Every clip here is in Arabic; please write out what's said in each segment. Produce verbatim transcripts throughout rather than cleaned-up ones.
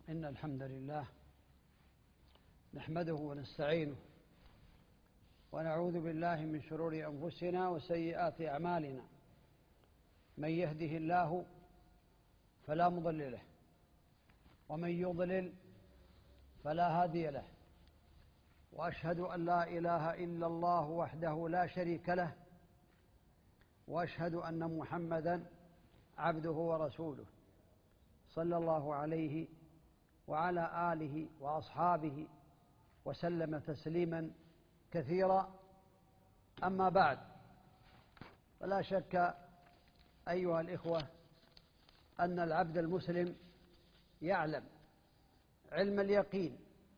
إن الحمد لله نحمده ونستعينه ونعوذ بالله من شرور أنفسنا وسيئات أعمالنا. من يهده الله فلا مضل له ومن يضلل فلا هادي له، وأشهد أن لا إله إلا الله وحده لا شريك له، وأشهد أن محمدًا عبده ورسوله صلى الله عليه وعلى آله وأصحابه وسلم تسليما كثيرا. أما بعد، فلا شك أيها الإخوة أن العبد المسلم يعلم علم اليقين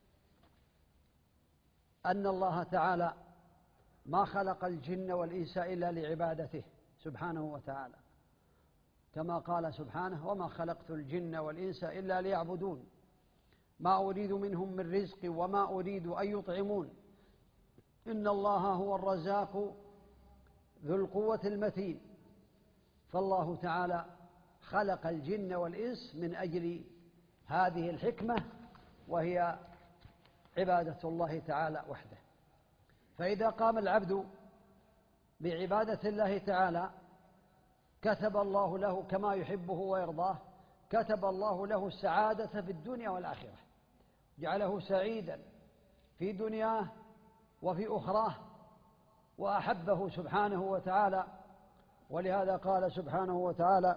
أن الله تعالى ما خلق الجن والإنس إلا لعبادته سبحانه وتعالى، كما قال سبحانه: وما خلقت الجن والإنس إلا ليعبدون ما أريد منهم من رزق وما أريد أن يطعمون إن الله هو الرزاق ذو القوة المتين. فالله تعالى خلق الجن والإنس من أجل هذه الحكمة، وهي عبادة الله تعالى وحده. فإذا قام العبد بعبادة الله تعالى كتب الله له كما يحبه ويرضاه، كتب الله له السعادة في الدنيا والآخرة، جعله سعيدا في دنياه وفي أخراه، وأحبه سبحانه وتعالى. ولهذا قال سبحانه وتعالى: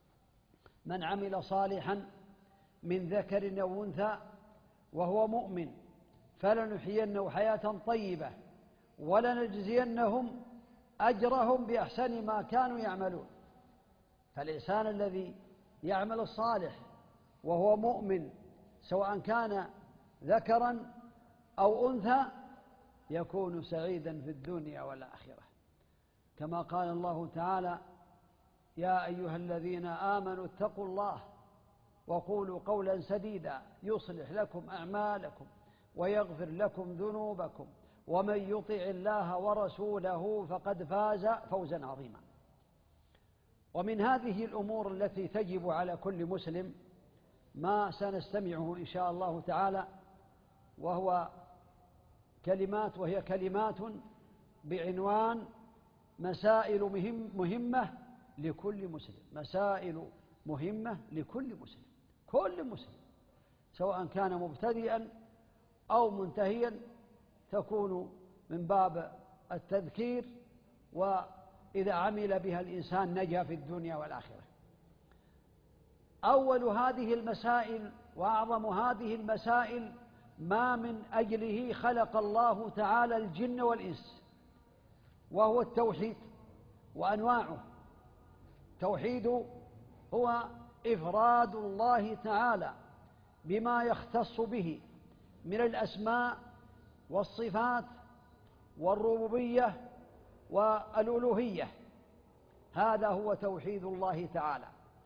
من عمل صالحا من ذكر أو أنثى وهو مؤمن فلنحيينه حياة طيبة ولنجزينهم أجرهم بأحسن ما كانوا يعملون. فالإنسان الذي يعمل الصالح وهو مؤمن سواء كان ذكرا أو أنثى يكون سعيدا في الدنيا والآخرة، كما قال الله تعالى: يا أيها الذين آمنوا اتقوا الله وقولوا قولا سديدا يصلح لكم أعمالكم ويغفر لكم ذنوبكم ومن يطع الله ورسوله فقد فاز فوزا عظيما. ومن هذه الأمور التي تجب على كل مسلم ما سنستمعه إن شاء الله تعالى، وهو كلمات وهي كلمات بعنوان مسائل مهم مهمة لكل مسلم. مسائل مهمة لكل مسلم، كل مسلم سواء كان مبتدئا أو منتهيا تكون من باب التذكير، وإذا عمل بها الإنسان نجا في الدنيا والآخرة. أول هذه المسائل وأعظم هذه المسائل ما من أجله خلق الله تعالى الجن والإنس، وهو التوحيد وأنواعه. توحيد هو إفراد الله تعالى بما يختص به من الأسماء والصفات والربوبية والألوهية، هذا هو توحيد الله تعالى.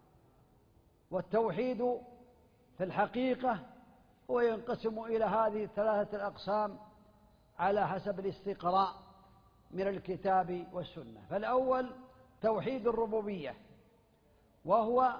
والتوحيد في الحقيقة هو ينقسم إلى هذه الثلاثة الأقسام على حسب الاستقراء من الكتاب والسنة. فالأول توحيد الربوبية، وهو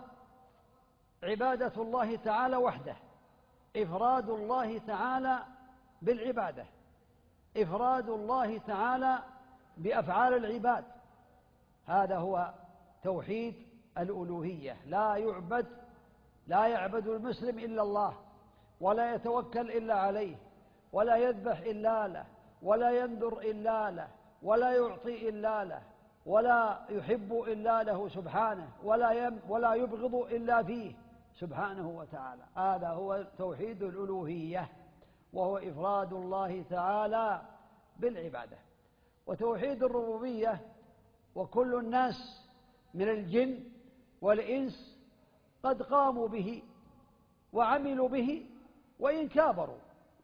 عبادة الله تعالى وحده، إفراد الله تعالى بالعبادة، إفراد الله تعالى بأفعال العباد، هذا هو توحيد الألوهية. لا يعبد لا يعبد المسلم إلا الله، ولا يتوكل إلا عليه، ولا يذبح إلا له، ولا ينذر إلا له، ولا يعطي إلا له، ولا يحب إلا له سبحانه، ولا يم ولا يبغض إلا فيه سبحانه وتعالى. هذا هو توحيد الألوهية، وهو إفراد الله تعالى بالعبادة. وتوحيد الربوبية وكل الناس من الجن والإنس قد قاموا به وعملوا به وإن كابروا.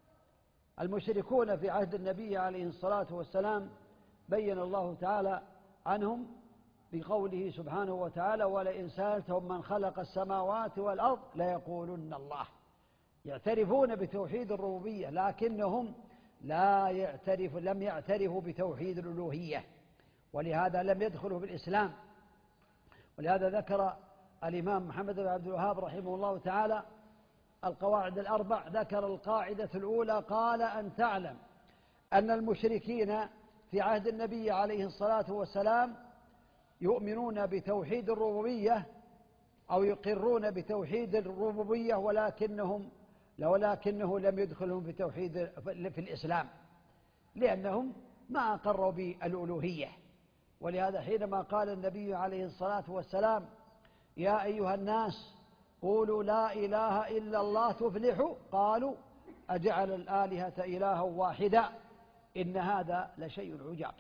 المشركون في عهد النبي عليه الصلاة والسلام بين الله تعالى عنهم بقوله سبحانه وتعالى: ولئن سألتهم من خلق السماوات والأرض ليقولن الله. يعترفون بتوحيد الربوبية، لكنهم لا يعترف لم يعترفوا بتوحيد الألوهية، ولهذا لم يدخلوا بالإسلام. ولهذا ذكر الإمام محمد بن عبد الوهاب رحمه الله تعالى القواعد الأربع ذكر القاعدة الأولى قال أن تعلم أن المشركين في عهد النبي عليه الصلاة والسلام يؤمنون بتوحيد الربوبية أو يقرون بتوحيد الربوبية ولكنهم ولكنه لم يدخلهم في توحيد في الإسلام لأنهم ما أقروا بالألوهية. ولهذا حينما قال النبي عليه الصلاة والسلام يا أيها الناس قولوا لا إله إلا الله تفلحوا قالوا أجعل الآلهة إلها واحدا إن هذا لشيء عجاب.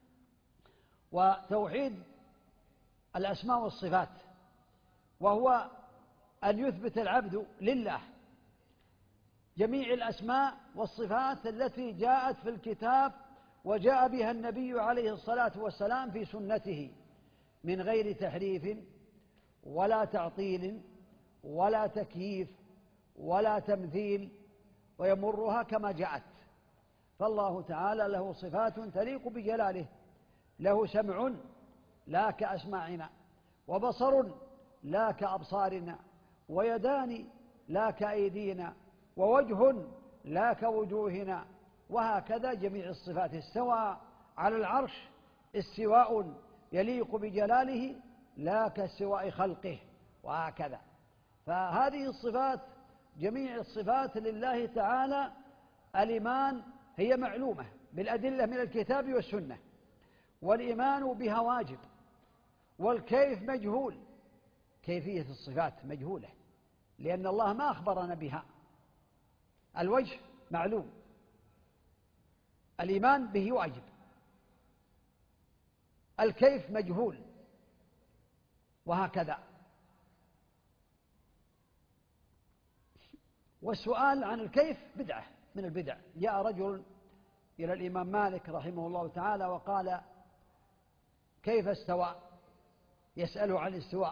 وتوحيد الأسماء والصفات وهو أن يثبت العبد لله جميع الأسماء والصفات التي جاءت في الكتاب وجاء بها النبي عليه الصلاة والسلام في سنته من غير تحريف ولا تعطيل ولا تكييف ولا تمثيل ويمرها كما جاءت. فالله تعالى له صفات تليق بجلاله، له سمع لا كأسماعنا، وبصر لا كأبصارنا، ويدان لا كأيدينا، ووجه لا كوجوهنا، وهكذا جميع الصفات. استوى على العرش استواء يليق بجلاله لا كاستواء خلقه، وهكذا. فهذه الصفات جميع الصفات لله تعالى الإيمان هي معلومة بالأدلة من الكتاب والسنة، والإيمان بها واجب، والكيف مجهول، كيفية الصفات مجهولة لأن الله ما أخبرنا بها. الوجه معلوم، الإيمان به واجب، الكيف مجهول، وهكذا. والسؤال عن الكيف بدعة من البدع. جاء رجل إلى الإمام مالك رحمه الله تعالى وقال كيف استوى، يسأله عن الاستواء،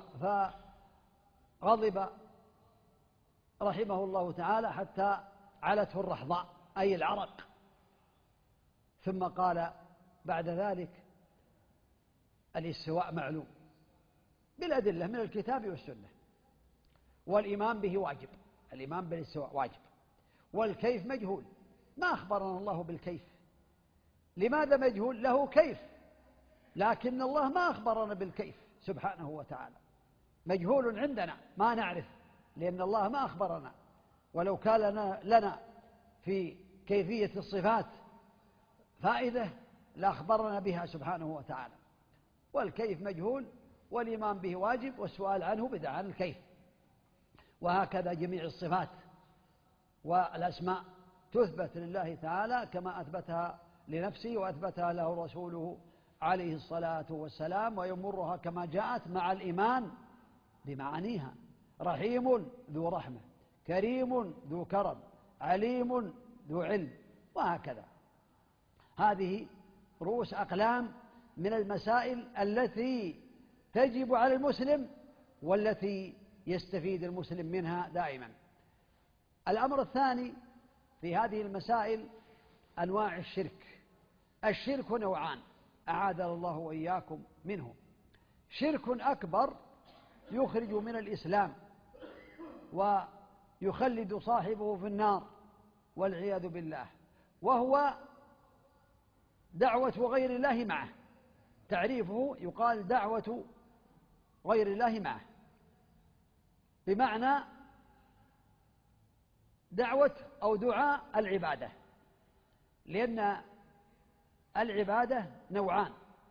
فغضب رحمه الله تعالى حتى علته الرحضاء أي العرق، ثم قال بعد ذلك الاستواء معلوم بالأدلة من الكتاب والسنة، والإيمان به واجب، الإيمان بالاستواء واجب، والكيف مجهول، ما أخبرنا الله بالكيف. لماذا مجهول؟ له كيف، لكن الله ما أخبرنا بالكيف سبحانه وتعالى، مجهول عندنا ما نعرف لأن الله ما أخبرنا. ولو كان لنا, لنا في كيفية الصفات فائدة لأخبرنا بها سبحانه وتعالى. والكيف مجهول، والإيمان به واجب، والسؤال عنه بدعة عن الكيف. وهكذا جميع الصفات والأسماء تثبت لله تعالى كما أثبتها لنفسه وأثبتها له رسوله عليه الصلاة والسلام، ويمرها كما جاءت مع الإيمان بمعانيها. رحيم ذو رحمة، كريم ذو كرم، عليم ذو علم، وهكذا. هذه رؤوس أقلام من المسائل التي تجب على المسلم والتي يستفيد المسلم منها دائما. الأمر الثاني في هذه المسائل أنواع الشرك. الشرك نوعان أعاذنا الله وإياكم منه. شرك أكبر يخرج من الإسلام ويخلد صاحبه في النار والعياذ بالله، وهو دعوة غير الله معه. تعريفه يقال دعوة غير الله معه، بمعنى دعوة أو دعاء العبادة، لأن العبادة نوعان.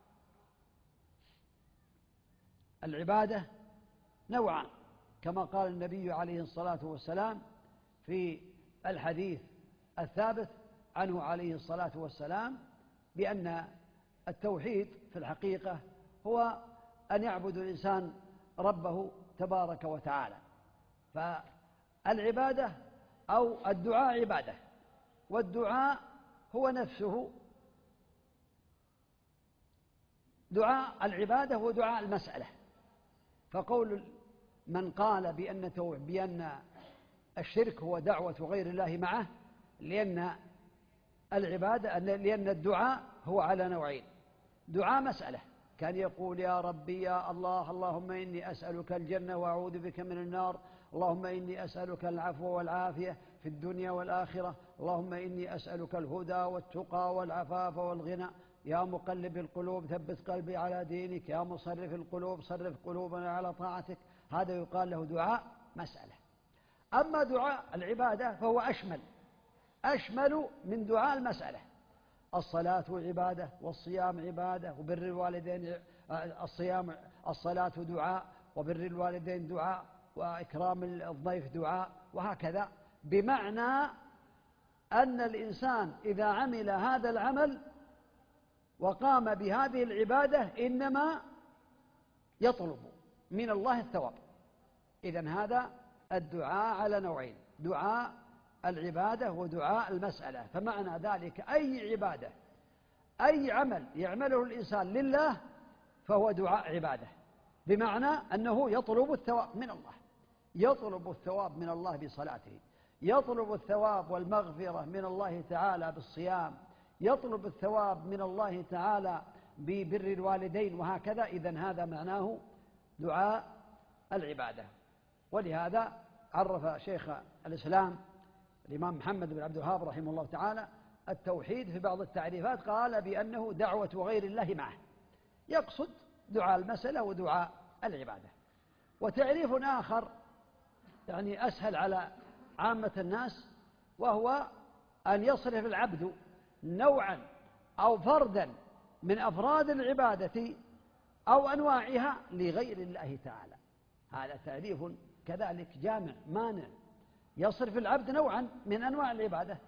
العبادة نوعان كما قال النبي عليه الصلاة والسلام في الحديث الثابت عنه عليه الصلاة والسلام بأن التوحيد في الحقيقة هو أن يعبد الإنسان ربه تبارك وتعالى. فالعبادة أو الدعاء عبادة، والدعاء هو نفسه دعاء العبادة ودعاء المسألة. فقول من قال بأن بأن الشرك هو دعوة غير الله معه لأن العبادة لأن الدعاء هو على نوعين: دعاء مسألة، كان يقول يا ربي يا الله اللهم إني أسألك الجنة وأعوذ بك من النار اللهم إني أسألك العفو والعافية في الدنيا والآخرة، اللهم إني أسألك الهدى والتقى والعفاف والغنى، يا مقلب القلوب ثبت قلبي على دينك، يا مصرف القلوب صرف قلوبنا على طاعتك. هذا يقال له دعاء مسألة. أما دعاء العبادة فهو أشمل أشمل من دعاء المسألة. الصلاة عبادة، والصيام عبادة، وبر الوالدين الصيام الصلاة دعاء، وبر الوالدين دعاء، وإكرام الضيف دعاء، وهكذا، بمعنى أن الإنسان إذا عمل هذا العمل وقام بهذه العبادة إنما يطلب من الله الثواب. إذن هذا الدعاء على نوعين: دعاء العبادة ودعاء المسألة. فمعنى ذلك أي عبادة، أي عمل يعمله الإنسان لله فهو دعاء عبادة، بمعنى أنه يطلب الثواب من الله، يطلب الثواب من الله بصلاته، يطلب الثواب والمغفرة من الله تعالى بالصيام، يطلب الثواب من الله تعالى ببر الوالدين، وهكذا. إذن هذا معناه دعاء العبادة. ولهذا عرف شيخ الإسلام الإمام محمد بن عبد الوهاب رحمه الله تعالى التوحيد في بعض التعريفات، قال بأنه دعوة غير الله معه، يقصد دعاء المسألة ودعاء العبادة. وتعريف آخر يعني أسهل على عامة الناس، وهو أن يصرف العبد نوعا أو فردا من أفراد العبادة أو أنواعها لغير الله تعالى. هذا تعريف كذلك جامع مانع، يصرف العبد نوعا من أنواع العبادة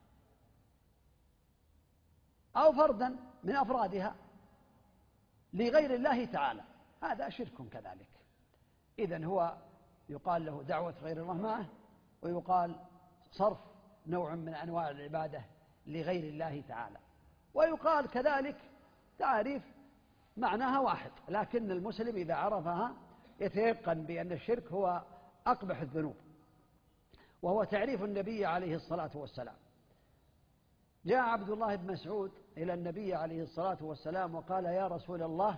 أو فردا من أفرادها لغير الله تعالى، هذا شرك كذلك. إذن هو يقال له دعوة غير الله معه، ويقال صرف نوع من أنواع العبادة لغير الله تعالى. ويقال كذلك تعريف معناها واحد، لكن المسلم إذا عرفها يتيقن بأن الشرك هو أقبح الذنوب، وهو تعريف النبي عليه الصلاة والسلام. جاء عبد الله بن مسعود إلى النبي عليه الصلاة والسلام وقال: يا رسول الله،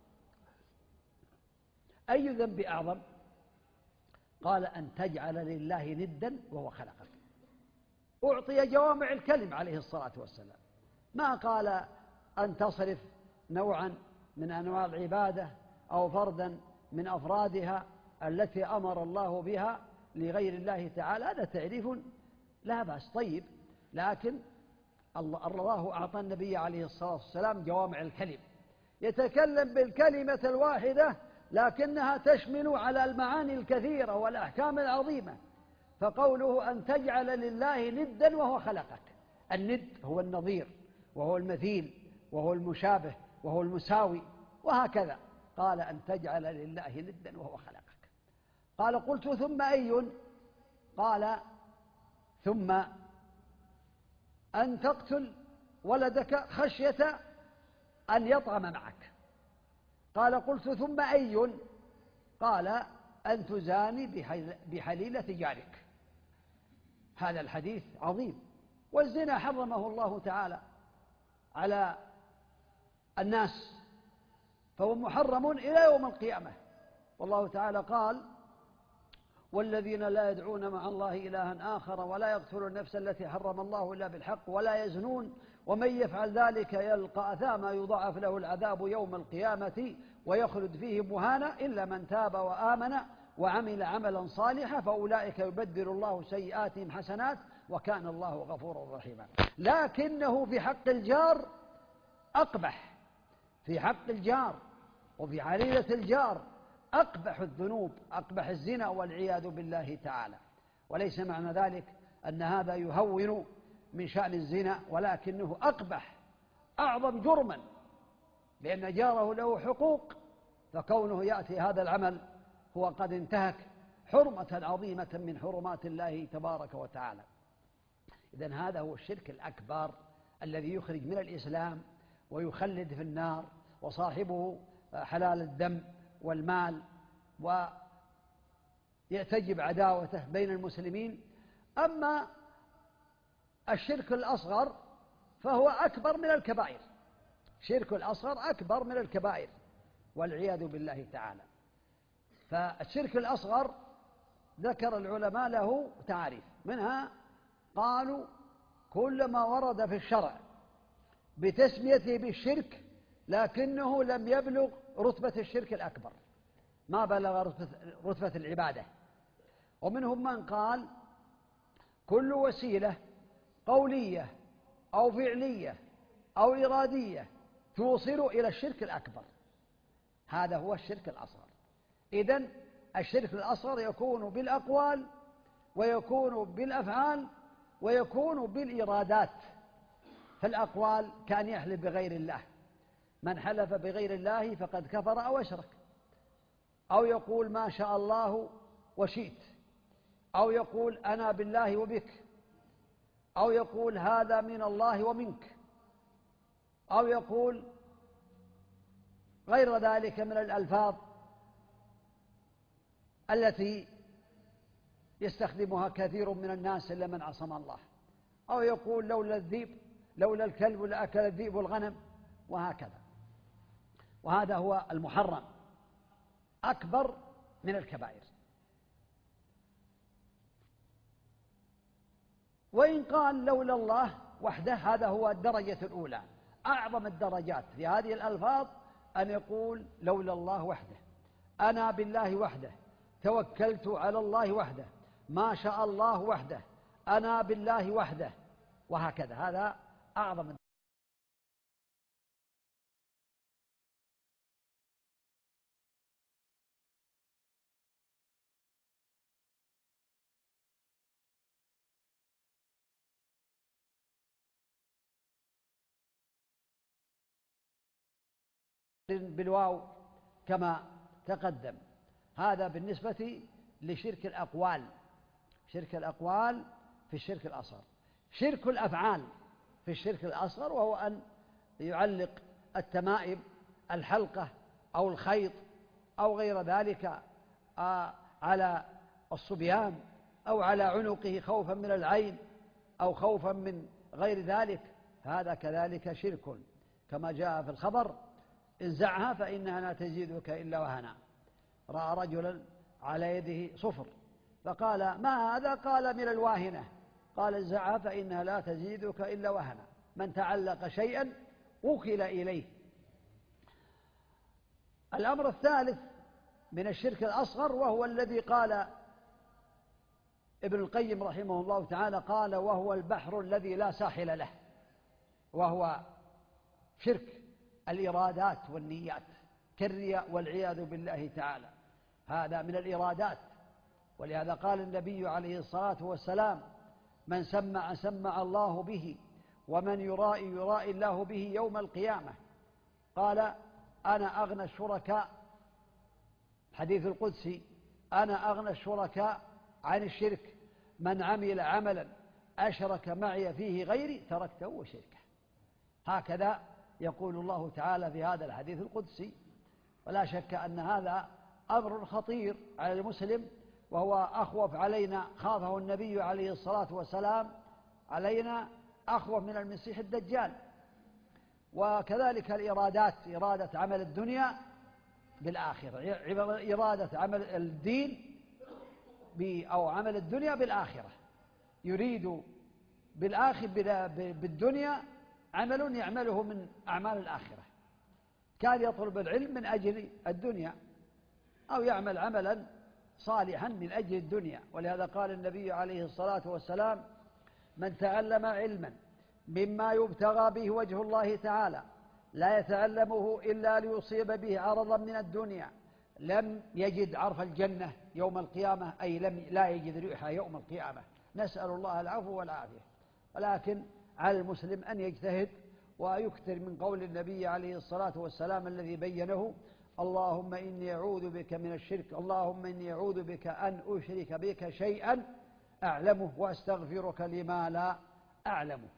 أي ذنب أعظم؟ قال: أن تجعل لله ندا وهو خلقك. أعطي جوامع الكلم عليه الصلاة والسلام، ما قال أن تصرف نوعا من أنواع العبادة أو فردا من أفرادها التي أمر الله بها لغير الله تعالى. هذا تعريف لا بأس طيب، لكن الله أعطى النبي عليه الصلاة والسلام جوامع الكلم، يتكلم بالكلمة الواحدة لكنها تشمل على المعاني الكثيرة والأحكام العظيمة. فقوله أن تجعل لله ندا وهو خلقك، الند هو النظير وهو المثيل وهو المشابه وهو المساوي وهكذا. قال: أن تجعل لله ندا وهو خلقك. قال: قلت: ثم أي؟ قال: ثم أن تقتل ولدك خشية أن يطعم معك. قال: قلت: ثم أي؟ قال: أن تزاني بحليلة جارك. هذا الحديث عظيم. والزنا حرمه الله تعالى على الناس، فهو محرم إلى يوم القيامة. والله تعالى قال: والذين لا يدعون مع الله إلها آخر ولا يقتلون النفس التي حرم الله إلا بالحق ولا يزنون ومن يفعل ذلك يلقى أثاما يضاعف له العذاب يوم القيامة ويخلد فيه مهانا إلا من تاب وآمن وعمل عملا صالحا فأولئك يبدل الله سيئاتهم حسنات وكان الله غفورا رحيما. لكنه في حق الجار أقبح، في حق الجار وفي حليلة الجار أقبح الذنوب، أقبح الزنا والعياذ بالله تعالى. وليس معنى ذلك أن هذا يهون من شأن الزنا، ولكنه أقبح أعظم جرما، لأن جاره له حقوق، فكونه يأتي هذا العمل هو قد انتهك حرمة عظيمة من حرمات الله تبارك وتعالى. إذن هذا هو الشرك الأكبر الذي يخرج من الإسلام ويخلد في النار، وصاحبه حلال الدم والمال، ويعتجب عداوته بين المسلمين. أما الشرك الأصغر فهو أكبر من الكبائر، شرك الأصغر أكبر من الكبائر والعياذ بالله تعالى. فالشرك الأصغر ذكر العلماء له تعريف، منها قالوا كل ما ورد في الشرع بتسميته بالشرك لكنه لم يبلغ رتبة الشرك الأكبر، ما بلغ رتبة, رتبة العبادة. ومنهم من قال كل وسيلة قولية أو فعلية أو إرادية توصل إلى الشرك الأكبر، هذا هو الشرك الأصغر. إذن الشرك الأصغر يكون بالأقوال ويكون بالأفعال ويكون بالإرادات. فالأقوال كان يحلف بغير الله، من حلف بغير الله فقد كفر أو أشرك، أو يقول ما شاء الله وشئت، أو يقول أنا بالله وبك، أو يقول هذا من الله ومنك، أو يقول غير ذلك من الألفاظ التي يستخدمها كثير من الناس إلا من عصم الله، أو يقول لولا الذئب لولا الكلب لأكل الذئب الغنم، وهكذا. وهذا هو المحرم أكبر من الكبائر. وإن قال لولا الله وحده، هذا هو الدرجة الأولى، أعظم الدرجات في هذه الألفاظ أن يقول لولا الله وحده، أنا بالله وحده، توكلت على الله وحده، ما شاء الله وحده، أنا بالله وحده، وهكذا. هذا أعظم بالواو كما تقدم. هذا بالنسبة لشرك الأقوال. شرك الأقوال في الشرك الأصغر. شرك الأفعال في الشرك الأصغر، وهو أن يعلق التمائم، الحلقة أو الخيط أو غير ذلك على الصبيان أو على عنقه خوفا من العين أو خوفا من غير ذلك، هذا كذلك شرك، كما جاء في الخبر انزعها فإنها لا تزيدك إلا وهنا. رأى رجلا على يده صفر فقال ما هذا؟ قال من الواهنة. قال انزعها فإنها لا تزيدك إلا وهنا. من تعلق شيئا وكل إليه. الأمر الثالث من الشرك الأصغر، وهو الذي قال ابن القيم رحمه الله تعالى، قال وهو البحر الذي لا ساحل له، وهو شرك الإرادات والنيات كالرياء والعياذ بالله تعالى. هذا من الإرادات، ولهذا قال النبي عليه الصلاة والسلام من سمع سمع الله به، ومن يرائي يرائي الله به يوم القيامة. قال أنا أغنى الشركاء، حديث القدسي، أنا أغنى الشركاء عن الشرك، من عمل عملا أشرك معي فيه غيري تركته وشركه. هكذا يقول الله تعالى في هذا الحديث القدسي. ولا شك أن هذا أمر خطير على المسلم، وهو أخوف علينا، خافه النبي عليه الصلاة والسلام علينا أخوف من المسيح الدجال. وكذلك الإرادات، إرادة عمل الدنيا بالآخرة، إرادة عمل الدين أو عمل الدنيا بالآخرة، يريد بالآخر بالدنيا عمل يعمله من أعمال الآخرة، كان يطلب العلم من أجل الدنيا أو يعمل عملا صالحا من أجل الدنيا. ولهذا قال النبي عليه الصلاة والسلام من تعلم علما مما يبتغى به وجه الله تعالى لا يتعلمه إلا ليصيب به عرضا من الدنيا لم يجد عرف الجنة يوم القيامة، أي لم لا يجد ريحها يوم القيامة. نسأل الله العفو والعافية. ولكن على المسلم أن يجتهد ويكثر من قول النبي عليه الصلاة والسلام الذي بينه اللهم إني أعوذ بك من الشرك، اللهم إني أعوذ بك أن أشرك بك شيئا أعلمه وأستغفرك لما لا أعلمه.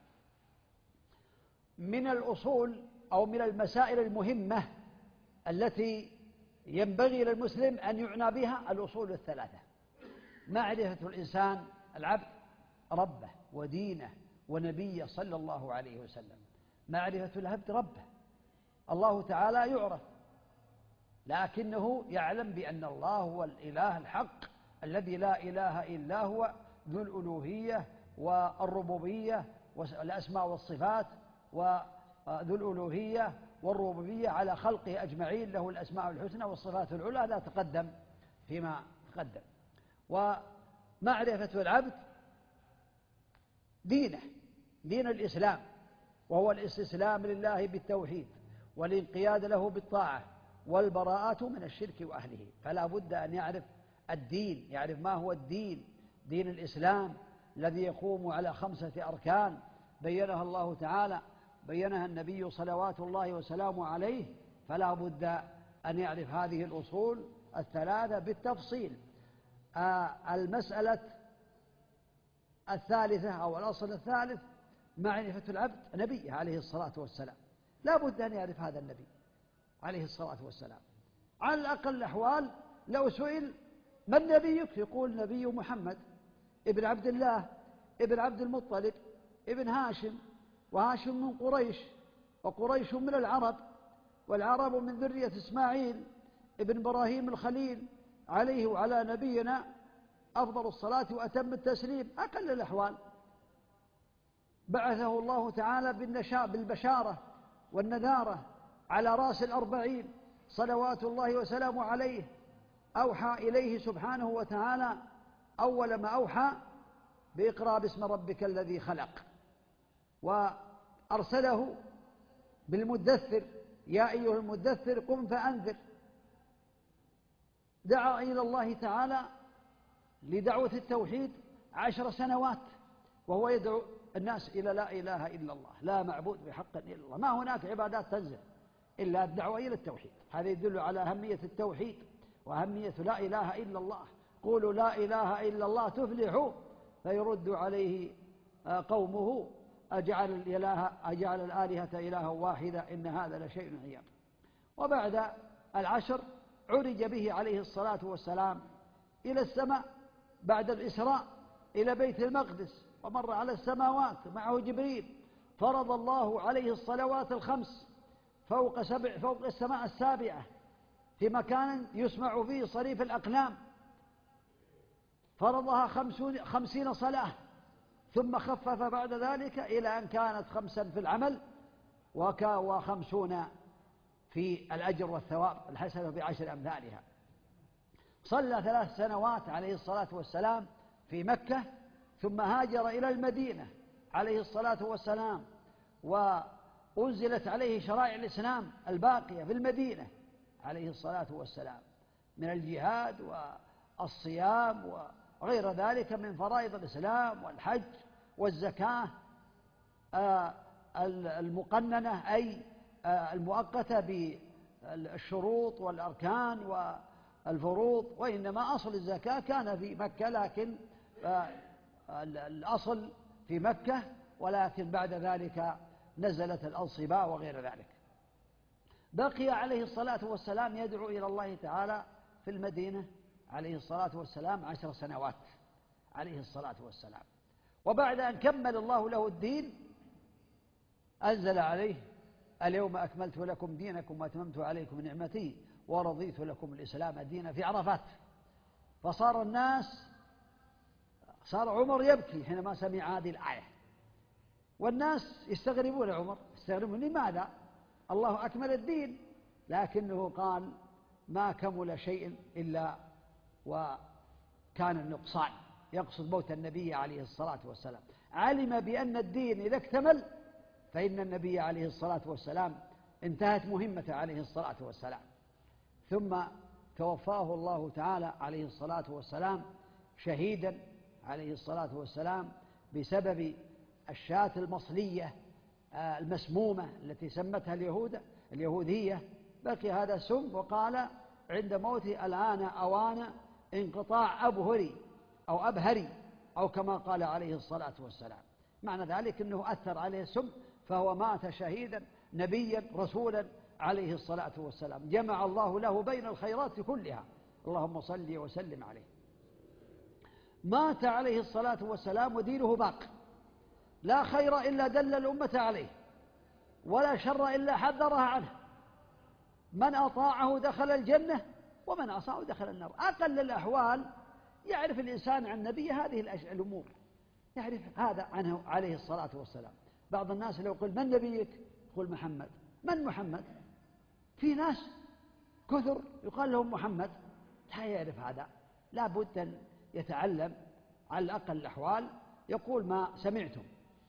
من الأصول أو من المسائل المهمة التي ينبغي للمسلم أن يعنى بها الأصول الثلاثة: معرفة الإنسان العبد ربه ودينه ونبيه صلى الله عليه وسلم. معرفة العبد ربه، الله تعالى يعرف، لكنه يعلم بأن الله هو الإله الحق الذي لا إله إلا هو ذو الألوهية والربوبية والأسماء والصفات، وذو الألوهية والربوبية على خلقه أجمعين، له الأسماء الحسنى والصفات العلى، لا تقدم فيما تقدم. ومعرفة العبد دينه، دين الإسلام، وهو الاستسلام لله بالتوحيد والانقياد له بالطاعة والبراءة من الشرك وأهله. فلا بد أن يعرف الدين، يعرف ما هو الدين، دين الإسلام الذي يقوم على خمسة أركان بينها الله تعالى، بينها النبي صلوات الله وسلامه عليه. فلا بد أن يعرف هذه الأصول الثلاثة بالتفصيل. آه المسألة الثالثة أو الأصل الثالث معرفة العبد نبيه عليه الصلاة والسلام. لا بد أن يعرف هذا النبي عليه الصلاة والسلام. على الأقل الأحوال لو سئل من نبيك يقول نبي محمد ابن عبد الله ابن عبد المطلب ابن هاشم، وهاشم من قريش، وقريش من العرب، والعرب من ذرية إسماعيل ابن إبراهيم الخليل عليه وعلى نبينا أفضل الصلاة وأتم التسليم. أقل الأحوال بعثه الله تعالى بالبشارة والنذارة على رأس الأربعين صلوات الله وسلامه عليه. أوحى إليه سبحانه وتعالى أول ما أوحى بإقرأ باسم ربك الذي خلق، وأرسله بالمدثر يا أيها المدثر قم فأنذر. دعا إلى الله تعالى لدعوة التوحيد عشر سنوات، وهو يدعو الناس إلى لا إله إلا الله، لا معبود بحق إلا الله، ما هناك عبادات تنزل إلا الدعوة إلى التوحيد. هذا يدل على أهمية التوحيد وأهمية لا إله إلا الله. قولوا لا إله إلا الله تفلحوا. فيرد عليه قومه أجعل الإله أجعل الآلهة إلها واحدة إن هذا لشيء عجاب. وبعد العشر عرج به عليه الصلاة والسلام إلى السماء بعد الإسراء إلى بيت المقدس، ومر على السماوات معه جبريل. فرض الله عليه الصلوات الخمس فوق سبع فوق السماء السابعة في مكان يسمع فيه صريف الأقلام، فرضها خمسون خمسين صلاة، ثم خفف بعد ذلك إلى أن كانت خمسا في العمل وخمسون في الأجر والثواب، الحسنة بعشر أمثالها. صلى ثلاث سنوات عليه الصلاة والسلام في مكة، ثم هاجر إلى المدينة عليه الصلاة والسلام، وأنزلت عليه شرائع الإسلام الباقية في المدينة عليه الصلاة والسلام من الجهاد والصيام وغير ذلك من فرائض الإسلام والحج والزكاة المقننة أي المؤقتة بالشروط والأركان والفروض. وإنما أصل الزكاة كان في مكة، لكن الأصل في مكة، ولكن بعد ذلك نزلت الأنصباء وغير ذلك. بقي عليه الصلاة والسلام يدعو إلى الله تعالى في المدينة عليه الصلاة والسلام عشر سنوات عليه الصلاة والسلام. وبعد أن كمل الله له الدين أنزل عليه اليوم أكملت لكم دينكم وأتممت عليكم نعمتي ورضيت لكم الإسلام دينا في عرفات. فصار الناس صار عمر يبكي حينما سمع هذه الآية، والناس يستغربون عمر، يستغربون لماذا الله أكمل الدين، لكنه قال ما كمل شيء إلا وكان النقصان، يقصد موت النبي عليه الصلاة والسلام. علم بأن الدين إذا اكتمل فإن النبي عليه الصلاة والسلام انتهت مهمته عليه الصلاة والسلام. ثم توفاه الله تعالى عليه الصلاة والسلام شهيدا عليه الصلاة والسلام بسبب الشاة المصلية المسمومة التي سمتها اليهود اليهودية. بقي هذا السم، وقال عند موته الآن أوان انقطاع أبهري أو أبهري أو كما قال عليه الصلاة والسلام. معنى ذلك أنه أثر عليه السم، فهو مات شهيدا نبيا رسولا عليه الصلاة والسلام. جمع الله له بين الخيرات كلها، اللهم صل وسلم عليه. مات عليه الصلاة والسلام ودينه باق، لا خير إلا دل الأمة عليه، ولا شر إلا حذرها عنه. من أطاعه دخل الجنة ومن عصاه دخل النار. أقل الأحوال يعرف الإنسان عن نبي هذه الأمور، يعرف هذا عنه عليه الصلاة والسلام. بعض الناس لو قل من نبيك يقول محمد. من محمد؟ في ناس كثر يقال لهم محمد لا يعرف هذا، لا بد أن يتعلم على الأقل الأحوال، يقول ما سمعتم.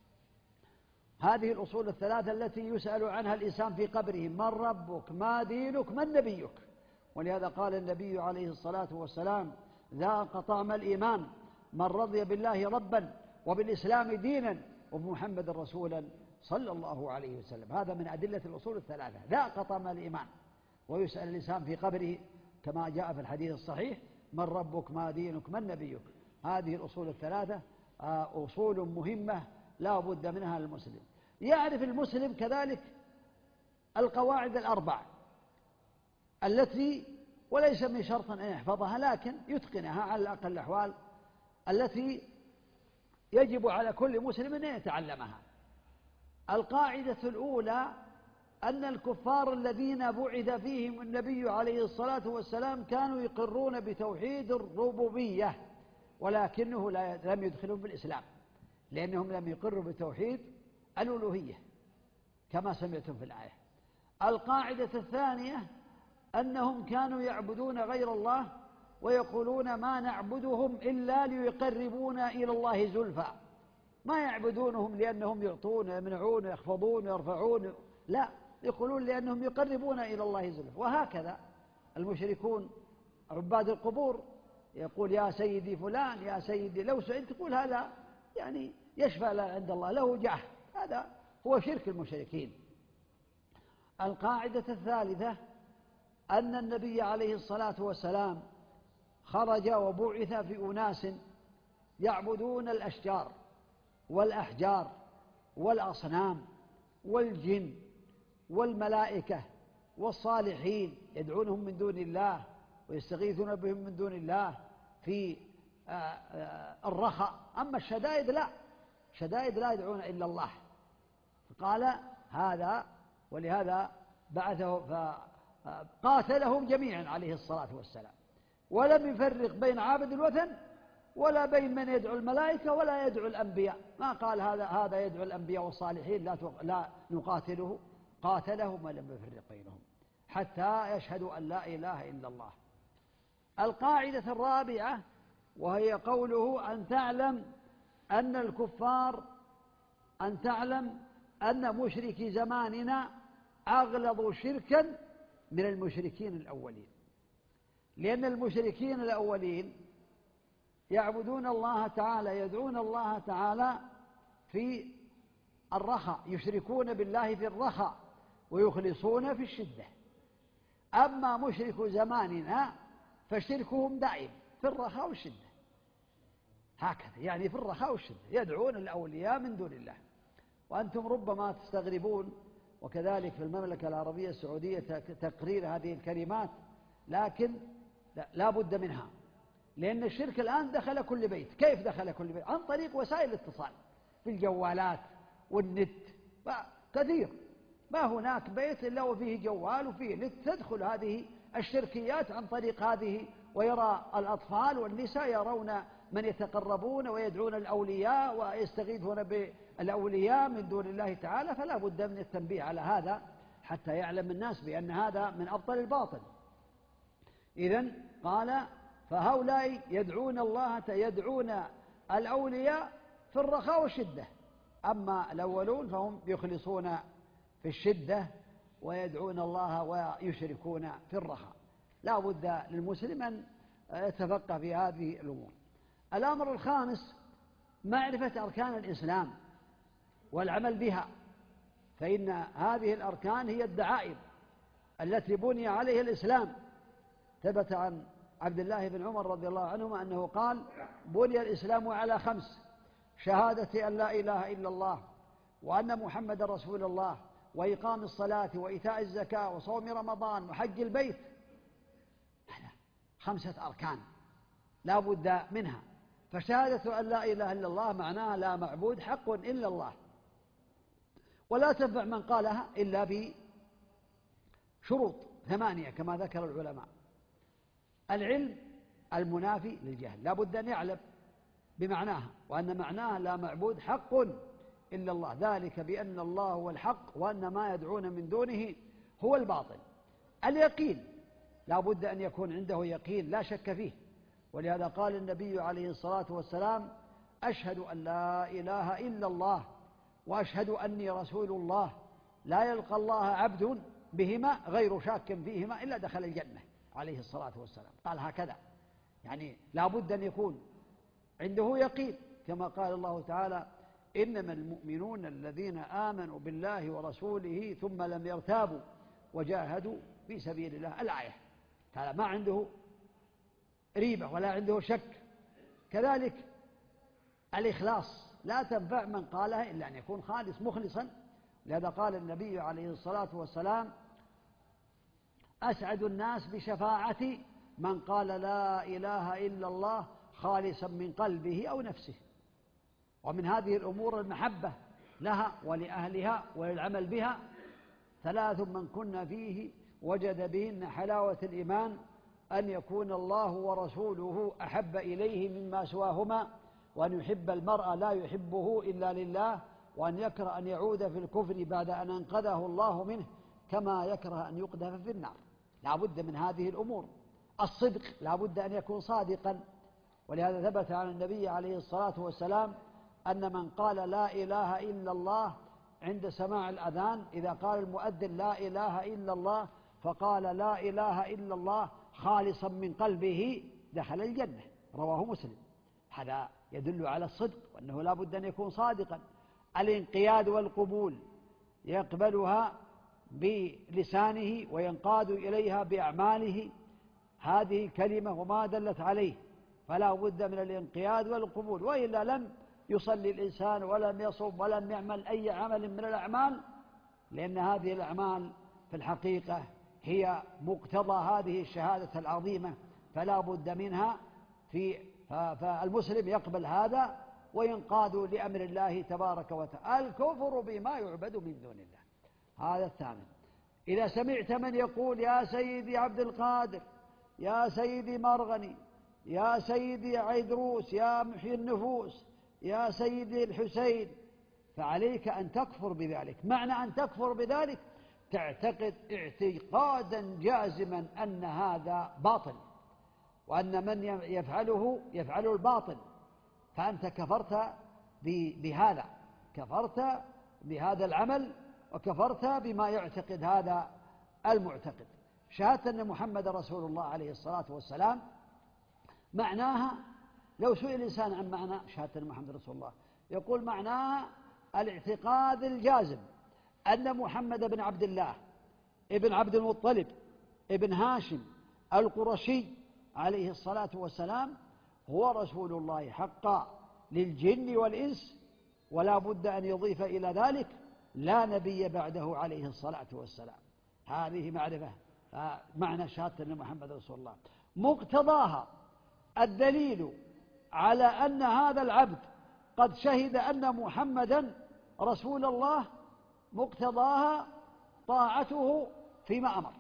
هذه الأصول الثلاثة التي يسأل عنها الإنسان في قبره: من ربك، ما دينك، من نبيك. ولهذا قال النبي عليه الصلاة والسلام: ذاق طعم الإيمان من رضي بالله ربا وبالإسلام دينا وبمحمد رسولا صلى الله عليه وسلم. هذا من أدلة الأصول الثلاثة، ذاق طعم الإيمان. ويسأل الإنسان في قبره كما جاء في الحديث الصحيح: من ربك، ما دينك، من نبيك. هذه الأصول الثلاثة أصول مهمة لا بد منها للمسلم. يعرف المسلم كذلك القواعد الأربع التي وليس من شرط أن يحفظها لكن يتقنها على الأقل الأحوال، التي يجب على كل مسلم أن يتعلمها. القاعدة الأولى أن الكفار الذين بعث فيهم النبي عليه الصلاة والسلام كانوا يقرون بتوحيد الربوبية، ولكنه لم يدخلهم في الإسلام لأنهم لم يقروا بتوحيد الألوهية كما سمعتم في الآية. القاعدة الثانية أنهم كانوا يعبدون غير الله ويقولون ما نعبدهم إلا ليقربونا إلى الله زلفى، ما يعبدونهم لأنهم يعطون يمنعون يخفضون يرفعون، لا، يقولون لأنهم يقربون إلى الله زلفى. وهكذا المشركون عباد القبور يقول: يا سيدي فلان، يا سيدي، لو سئلت تقول هذا يعني يشفى لا عند الله، له جاه. هذا هو شرك المشركين. القاعدة الثالثة أن النبي عليه الصلاة والسلام خرج وبعث في أناس يعبدون الأشجار والأحجار والأصنام والجن والملائكة والصالحين، يدعونهم من دون الله ويستغيثون بهم من دون الله في الرخاء. أما الشدائد لا، شدائد لا يدعون إلا الله. فقال هذا، ولهذا بعثه فقاتلهم جميعا عليه الصلاة والسلام، ولم يفرق بين عابد الوثن ولا بين من يدعو الملائكة ولا يدعو الأنبياء. ما قال هذا هذا يدعو الأنبياء والصالحين لا لا نقاتله، قاتلهم ولم يفرق بينهم حتى يشهدوا أن لا إله إلا الله. القاعدة الرابعة وهي قوله: أن تعلم أن الكفار أن تعلم أن مشركي زماننا أغلظ شركا من المشركين الأولين، لأن المشركين الأولين يعبدون الله تعالى، يدعون الله تعالى في الرخاء، يشركون بالله في الرخاء ويخلصون في الشدة. أما مشرك زماننا فشركهم دائم في الرخاء والشدة، هكذا يعني في الرخاء والشدة يدعون الأولياء من دون الله. وأنتم ربما تستغربون، وكذلك في المملكة العربية السعودية تقرير هذه الكلمات، لكن لا بد منها، لأن الشرك الآن دخل كل بيت. كيف دخل كل بيت؟ عن طريق وسائل الاتصال في الجوالات والنت كثير، ما هناك بيت إلا وفيه جوال وفيه نت، تدخل هذه الشركيات عن طريق هذه، ويرى الأطفال والنساء يرون من يتقربون ويدعون الأولياء ويستغيثون بالأولياء من دون الله تعالى. فلا بد من التنبيه على هذا حتى يعلم الناس بأن هذا من أبطل الباطل. إذن قال: فهؤلاء يدعون الله يدعون الأولياء في الرخاء والشدة، أما الأولون فهم يخلصون في الشدة ويدعون الله ويشركون في الرخاء. لا بد للمسلم أن يتفقه في هذه الأمور. الأمر الخامس معرفة أركان الإسلام والعمل بها، فإن هذه الأركان هي الدعائم التي بني عليها الإسلام. ثبت عن عبد الله بن عمر رضي الله عنهما أنه قال: بني الإسلام على خمس: شهادة أن لا إله إلا الله وأن محمد رسول الله وإقام الصلاة وإيتاء الزكاة وصوم رمضان وحج البيت. خمسة أركان لا بد منها. فشهادة أن لا إله إلا الله معناها لا معبود حق إلا الله، ولا تنفع من قالها إلا بشروط ثمانية كما ذكر العلماء: العلم المنافي للجهل، لا بد أن يعلم بمعناها، وأن معناها لا معبود حق إلا الله، ذلك بأن الله هو الحق وأن ما يدعون من دونه هو الباطل. اليقين لا بد أن يكون عنده يقين لا شك فيه، ولهذا قال النبي عليه الصلاة والسلام: أشهد أن لا إله إلا الله وأشهد أني رسول الله، لا يلقى الله عبد بهما غير شاك فيهما إلا دخل الجنة، عليه الصلاة والسلام قال هكذا. يعني لا بد أن يكون عنده يقين، كما قال الله تعالى: إنما المؤمنون الذين آمنوا بالله ورسوله ثم لم يرتابوا وجاهدوا في سبيل الله. الآية تعالى ما عنده ريبة ولا عنده شك. كذلك الإخلاص لا تنفع من قالها إلا أن يكون خالص مخلصا، لهذا قال النبي عليه الصلاة والسلام: أسعد الناس بشفاعتي من قال لا إله إلا الله خالصا من قلبه أو نفسه. ومن هذه الأمور المحبة لها ولأهلها وللعمل بها. ثلاث من كن فيه وجد بهن حلاوة الإيمان: أن يكون الله ورسوله أحب إليه مما سواهما، وأن يحب المرء لا يحبه إلا لله، وأن يكره أن يعود في الكفر بعد أن أنقذه الله منه، كما يكره أن يقذف في النار. لا بد من هذه الأمور. الصدق لا بد أن يكون صادقا، ولهذا ثبت عن النبي عليه الصلاة والسلام أن من قال لا إله إلا الله عند سماع الأذان، إذا قال المؤذن لا إله إلا الله فقال لا إله إلا الله خالصا من قلبه دخل الجنة، رواه مسلم. هذا يدل على الصدق، وأنه لا بد أن يكون صادقا. الانقياد والقبول يقبلها بلسانه وينقاد إليها بأعماله، هذه كلمة وما دلت عليه، فلا بد من الانقياد والقبول، وإلا لم يصلي الإنسان ولم يصوم ولم يعمل أي عمل من الأعمال، لأن هذه الأعمال في الحقيقة هي مقتضى هذه الشهادة العظيمة، فلا بد منها. في فالمسلم يقبل هذا وينقاد لأمر الله تبارك وتعالى. الكفر بما يعبد من دون الله. هذا الثامن: إذا سمعت من يقول يا سيدي عبد القادر، يا سيدي مرغني، يا سيدي عيدروس، يا محيي النفوس، يا سيدي الحسين، فعليك أن تكفر بذلك. معنى أن تكفر بذلك تعتقد اعتقادا جازما أن هذا باطل، وأن من يفعله يفعل الباطل، فأنت كفرت بهذا، كفرت بهذا العمل، وكفرت بما يعتقد هذا المعتقد. شهادة أن محمد رسول الله عليه الصلاة والسلام معناها، لو سئل الإنسان عن معنى شهادة أن محمد رسول الله يقول معناها الاعتقاد الجازم أن محمد بن عبد الله ابن عبد المطلب ابن هاشم القرشي عليه الصلاة والسلام هو رسول الله حقا للجن والإنس، ولا بد أن يضيف إلى ذلك لا نبي بعده عليه الصلاة والسلام. هذه معرفة معنى شهادة أن محمد رسول الله. مقتضاها الدليل على أن هذا العبد قد شهد أن محمدا رسول الله، مقتضاها طاعته فيما أمر،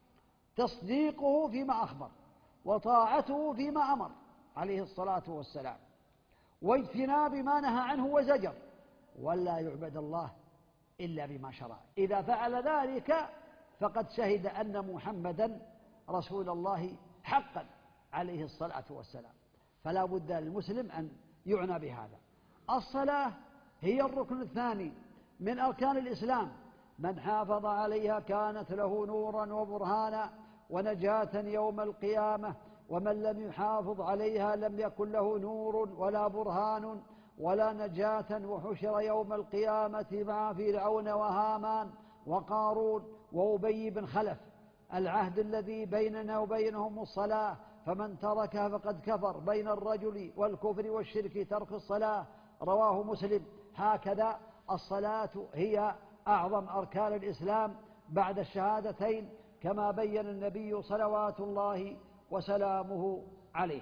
تصديقه فيما أخبر، وطاعته فيما أمر عليه الصلاة والسلام، واجتناب ما نهى عنه وزجر، ولا يعبد الله إلا بما شرع. إذا فعل ذلك فقد شهد أن محمدا رسول الله حقا عليه الصلاة والسلام. فلا بد للمسلم أن يعنى بهذا. الصلاة هي الركن الثاني من أركان الإسلام، من حافظ عليها كانت له نورا وبرهانا ونجاة يوم القيامة، ومن لم يحافظ عليها لم يكن له نور ولا برهان ولا نجاة، وحشر يوم القيامة مع فرعون وهامان وقارون وأبي بن خلف. العهد الذي بيننا وبينهم الصلاة، فمن تركها فقد كفر. بين الرجل والكفر والشرك ترك الصلاة، رواه مسلم. هكذا الصلاة هي أعظم أركان الإسلام بعد الشهادتين، كما بين النبي صلوات الله وسلامه عليه.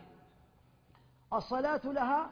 الصلاة لها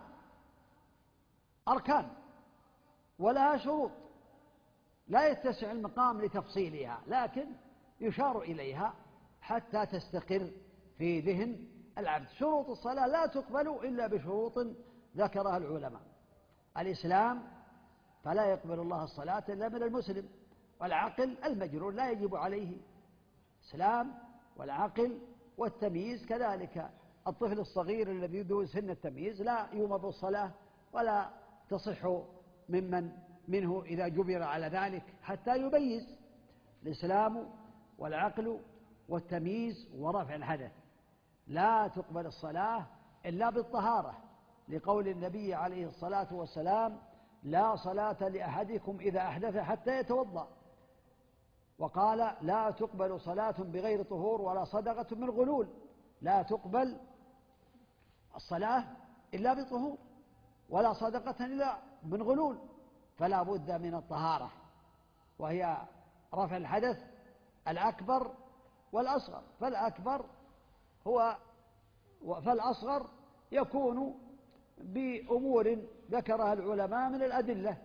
أركان ولها شروط، لا يتسع المقام لتفصيلها، لكن يشار إليها حتى تستقر في ذهن العبد. شروط الصلاة لا تقبل إلا بشروط ذكرها العلماء. الإسلام فلا يقبل الله الصلاة إلا من المسلم، والعقل المجنون لا يجب عليه. الإسلام والعقل والتمييز كذلك. الطفل الصغير الذي ذو سن التمييز لا يؤمر بالصلاة ولا تصح ممن منه إذا جبر على ذلك حتى يميز. الإسلام والعقل والتمييز ورفع الحدث. لا تقبل الصلاة إلا بالطهارة، لقول النبي عليه الصلاة والسلام: لا صلاة لأحدكم إذا أحدث حتى يتوضأ. وقال: لا تقبل صلاة بغير طهور ولا صدقة من غلول. لا تقبل الصلاة إلا بطهور، ولا صدقة إلا من غلول، فلا بد من الطهارة، وهي رفع الحدث الأكبر والأصغر. فالأكبر هو فالأصغر يكون بأمور ذكرها العلماء من الأدلة: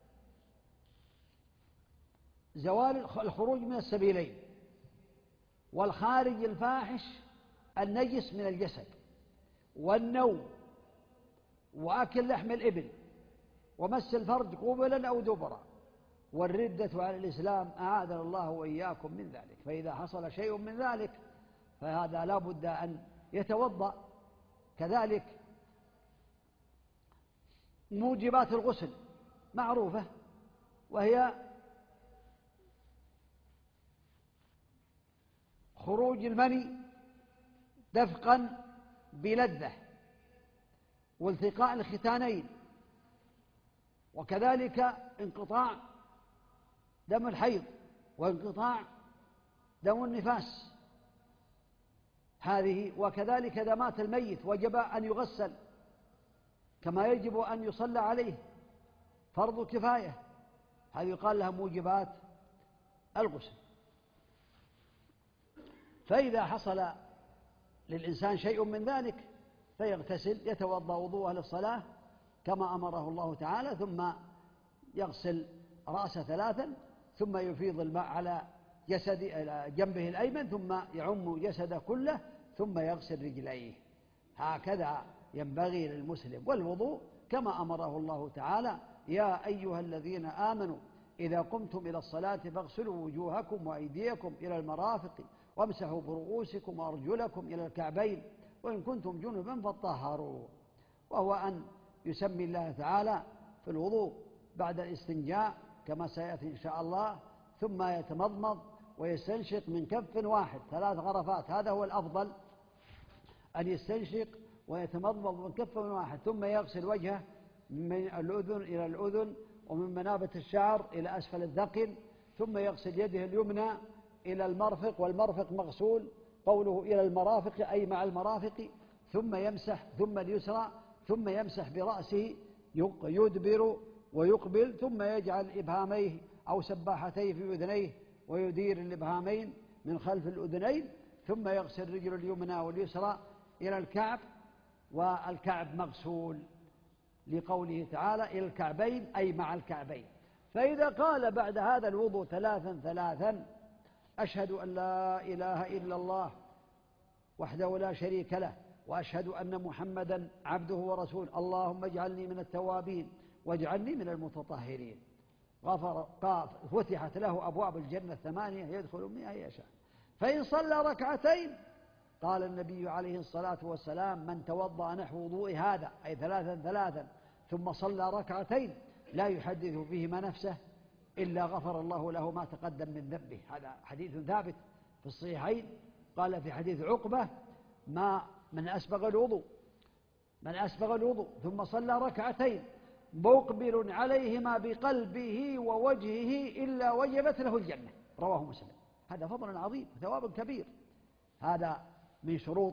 زوال الخروج من السبيلين، والخارج الفاحش النجس من الجسد، والنوم، وأكل لحم الإبل، ومس الفرج قبلا أو دبرا، والردة على الإسلام، أعاذنا الله وإياكم من ذلك. فإذا حصل شيء من ذلك فهذا لا بد أن يتوضأ. كذلك موجبات الغسل معروفة، وهي خروج المني دفقا بلذة، والتقاء الختانين، وكذلك انقطاع دم الحيض، وانقطاع دم النفاس هذه. وكذلك إذا مات الميت وجب أن يغسل، كما يجب أن يصلى عليه، فرض كفاية. هذه يقال لها موجبات الغسل. فإذا حصل للإنسان شيء من ذلك فيغتسل، يتوضأ وضوءه للصلاة كما أمره الله تعالى، ثم يغسل رأسه ثلاثا، ثم يفيض الماء على جسد جنبه الأيمن، ثم يعم جسده كله، ثم يغسل رجليه. هكذا ينبغي للمسلم. والوضوء كما أمره الله تعالى: يا أيها الذين آمنوا إذا قمتم إلى الصلاة فاغسلوا وجوهكم وأيديكم إلى المرافق وامسحوا برؤوسكم وأرجلكم إلى الكعبين وإن كنتم جنبا فطهروا. وهو أن يسمي الله تعالى في الوضوء بعد الاستنجاء كما سيأتي إن شاء الله، ثم يتمضمض ويستنشق من كف واحد ثلاث غرفات. هذا هو الأفضل، أن يستنشق ويتمضمض من كف واحد، ثم يغسل وجهه من الأذن إلى الأذن، ومن منابت الشعر إلى أسفل الذقن، ثم يغسل يده اليمنى إلى المرفق، والمرفق مغسول، قوله إلى المرافق أي مع المرافق، ثم يمسح، ثم اليسرى، ثم يمسح برأسه يدبر ويقبل، ثم يجعل إبهاميه أو سباحتيه في أذنيه ويدير الإبهامين من خلف الأذنين، ثم يغسل رجل اليمنى واليسرى إلى الكعب، والكعب مغسول، لقوله تعالى إلى الكعبين أي مع الكعبين. فإذا قال بعد هذا الوضوء ثلاثا ثلاثا: أشهد أن لا إله إلا الله وحده لا شريك له، وأشهد أن محمدا عبده ورسوله، اللهم اجعلني من التوابين واجعلني من المتطهرين، غفر فتحت له أبواب الجنة الثمانية يدخل منها يشاء. فإن صلى ركعتين، قال النبي عليه الصلاة والسلام: من توضأ نحو وضوء هذا أي ثلاثا ثلاثا ثم صلى ركعتين لا يحدث فيهما نفسه إلا غفر الله له ما تقدم من ذنبه. هذا حديث ثابت في الصحيحين. قال في حديث عقبة: ما من أسبغ الوضوء من أسبغ الوضوء ثم صلى ركعتين مقبل عليهما بقلبه ووجهه إلا وجبت له الجنة، رواه مسلم. هذا فضل عظيم وثواب كبير. هذا من شروط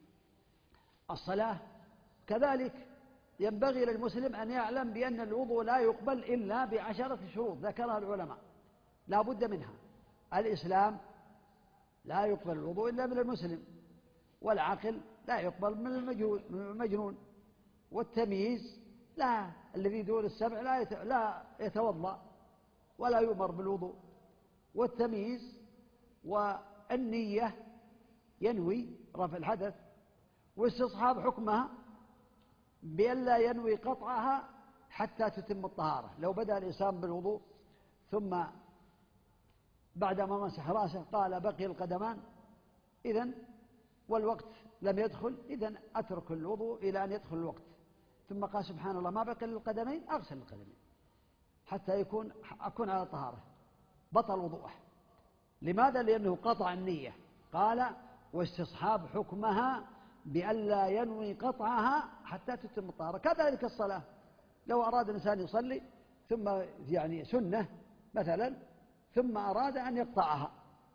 الصلاة. كذلك ينبغي للمسلم أن يعلم بأن الوضوء لا يقبل إلا بعشرة شروط ذكرها العلماء لا بد منها. الإسلام لا يقبل الوضوء إلا من المسلم، والعقل لا يقبل من المجنون، والتمييز لا الذي دون السبع لا لا يتوضأ ولا يؤمر بالوضوء. والتمييز والنية، ينوي رفع الحدث، واستصحاب حكمها بألا ينوي قطعها حتى تتم الطهارة. لو بدأ الإنسان بالوضوء ثم بعدما مسح رأسه قال بقي القدمان إذن والوقت لم يدخل، إذن أترك الوضوء إلى أن يدخل الوقت، ثم قال سبحان الله ما بقي للقدمين أغسل القدمين حتى يكون أكون على طهارة، بطل وضوءه. لماذا؟ لأنه قطع النية. قال واستصحاب حكمها بألا ينوي قطعها حتى تتم الطهارة. كذلك الصلاة، لو أراد الإنسان يصلي ثم يعني سنة مثلا ثم أراد أن يقطعها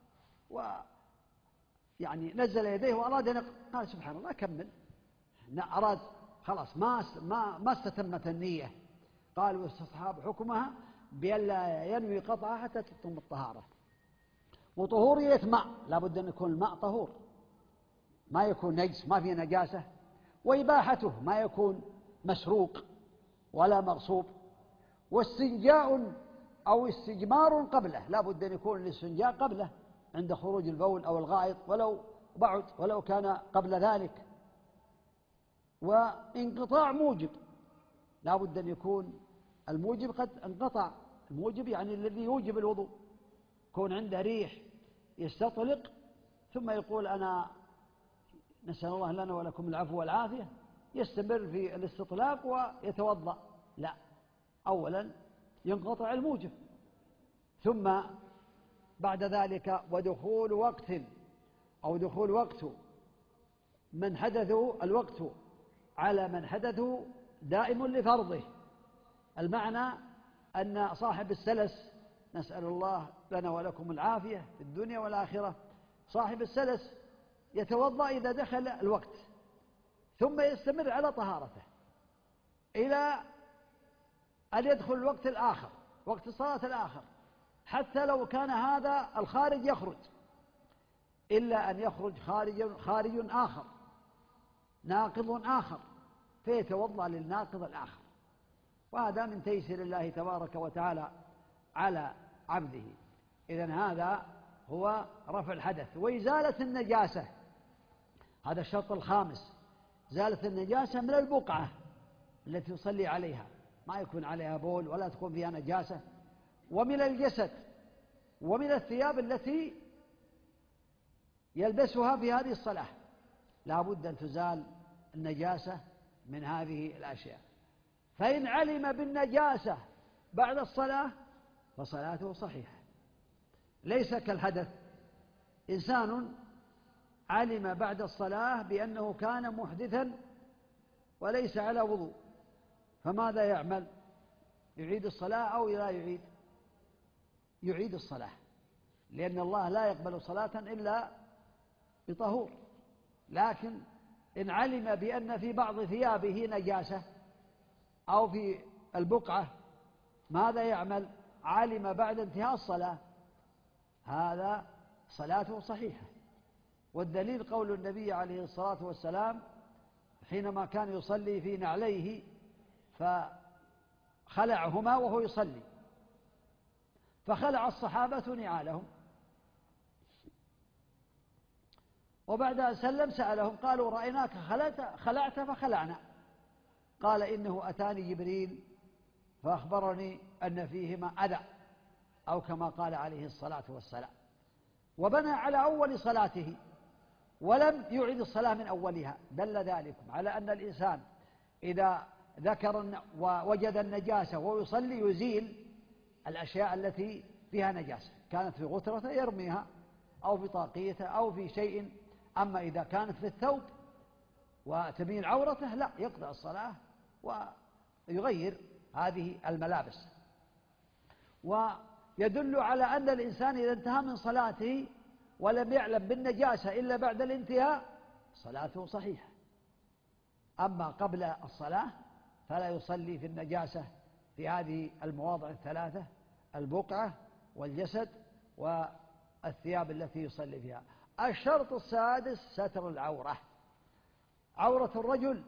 ويعني نزل يديه وأراد أن يقطع، قال سبحان الله كمل، أراد خلاص ما ما ما استتمت النية. قال واستصحاب حكمها بألا ينوي قطعها حتى تتم الطهارة. وطهورية ماء، لابد أن يكون الماء طهور، ما يكون نجس، ما فيه نجاسة. وإباحته ما يكون مسروق ولا مغصوب. واستنجاء أو استجمار قبله، لابد أن يكون الاستنجاء قبله عند خروج البول أو الغائط ولو بعد ولو كان قبل ذلك. وانقطاع موجب، لابد أن يكون الموجب قد انقطع. الموجب يعني الذي يوجب الوضوء، يكون عنده ريح يستطلق ثم يقول أنا نسأل الله لنا ولكم العفو والعافية، يستمر في الاستطلاق ويتوضأ. لا، أولا ينقطع الموجب، ثم بعد ذلك ودخول وقت أو دخول وقت من حدثه الوقت على من حدثه دائم لفرضه. المعنى أن صاحب السلس، نسأل الله لنا ولكم العافية في الدنيا والآخرة، صاحب السلس يتوضأ إذا دخل الوقت ثم يستمر على طهارته إلى أن يدخل الوقت الآخر، وقت الصلاة الآخر، حتى لو كان هذا الخارج يخرج، إلا أن يخرج خارج, خارج آخر ناقض آخر فيتوضأ للناقض الآخر. وهذا من تيسير الله تبارك وتعالى على عبده. إذن هذا هو رفع الحدث. وإزالة النجاسة، هذا الشرط الخامس، إزالة النجاسة من البقعة التي يصلي عليها، ما يكون عليها بول ولا تكون فيها نجاسة. ومن الجسد ومن الثياب التي يلبسها في هذه الصلاة، لا بد أن تزال النجاسة من هذه الأشياء. فإن علم بالنجاسة بعد الصلاة فصلاته صحيحة، ليس كالحدث. إنسان علم بعد الصلاة بأنه كان محدثا وليس على وضوء، فماذا يعمل؟ يعيد الصلاة أو لا يعيد؟ يعيد الصلاة، لأن الله لا يقبل صلاة إلا بطهور. لكن إن علم بأن في بعض ثيابه نجاسة أو في البقعة ماذا يعمل؟ علم بعد انتهاء الصلاة، هذا صلاته صحيحة. والدليل قول النبي عليه الصلاة والسلام حينما كان يصلي في نعليه فخلعهما وهو يصلي، فخلع الصحابة نعالهم، وبعد أن سلم سألهم قالوا رأيناك خلعت, خلعت فخلعنا. قال إنه أتاني جبريل فأخبرني أن فيهما أذى، أو كما قال عليه الصلاة والسلام. وبنى على أول صلاته ولم يعد الصلاة من أولها. دل ذلك على أن الإنسان إذا ذكر ووجد النجاسة ويصلي يزيل الأشياء التي فيها نجاسة، كانت في غترته يرميها أو في طاقيته أو في شيء. أما إذا كانت في الثوب وتبين عورته لا، يقطع الصلاة ويغير هذه الملابس. ويدل على أن الإنسان إذا انتهى من صلاته ولم يعلم بالنجاسة إلا بعد الانتهاء صلاته صحيحة. أما قبل الصلاة فلا يصلي في النجاسة في هذه المواضع الثلاثة: البقعة والجسد والثياب التي يصلي فيها. الشرط السادس ستر العورة. عورة الرجل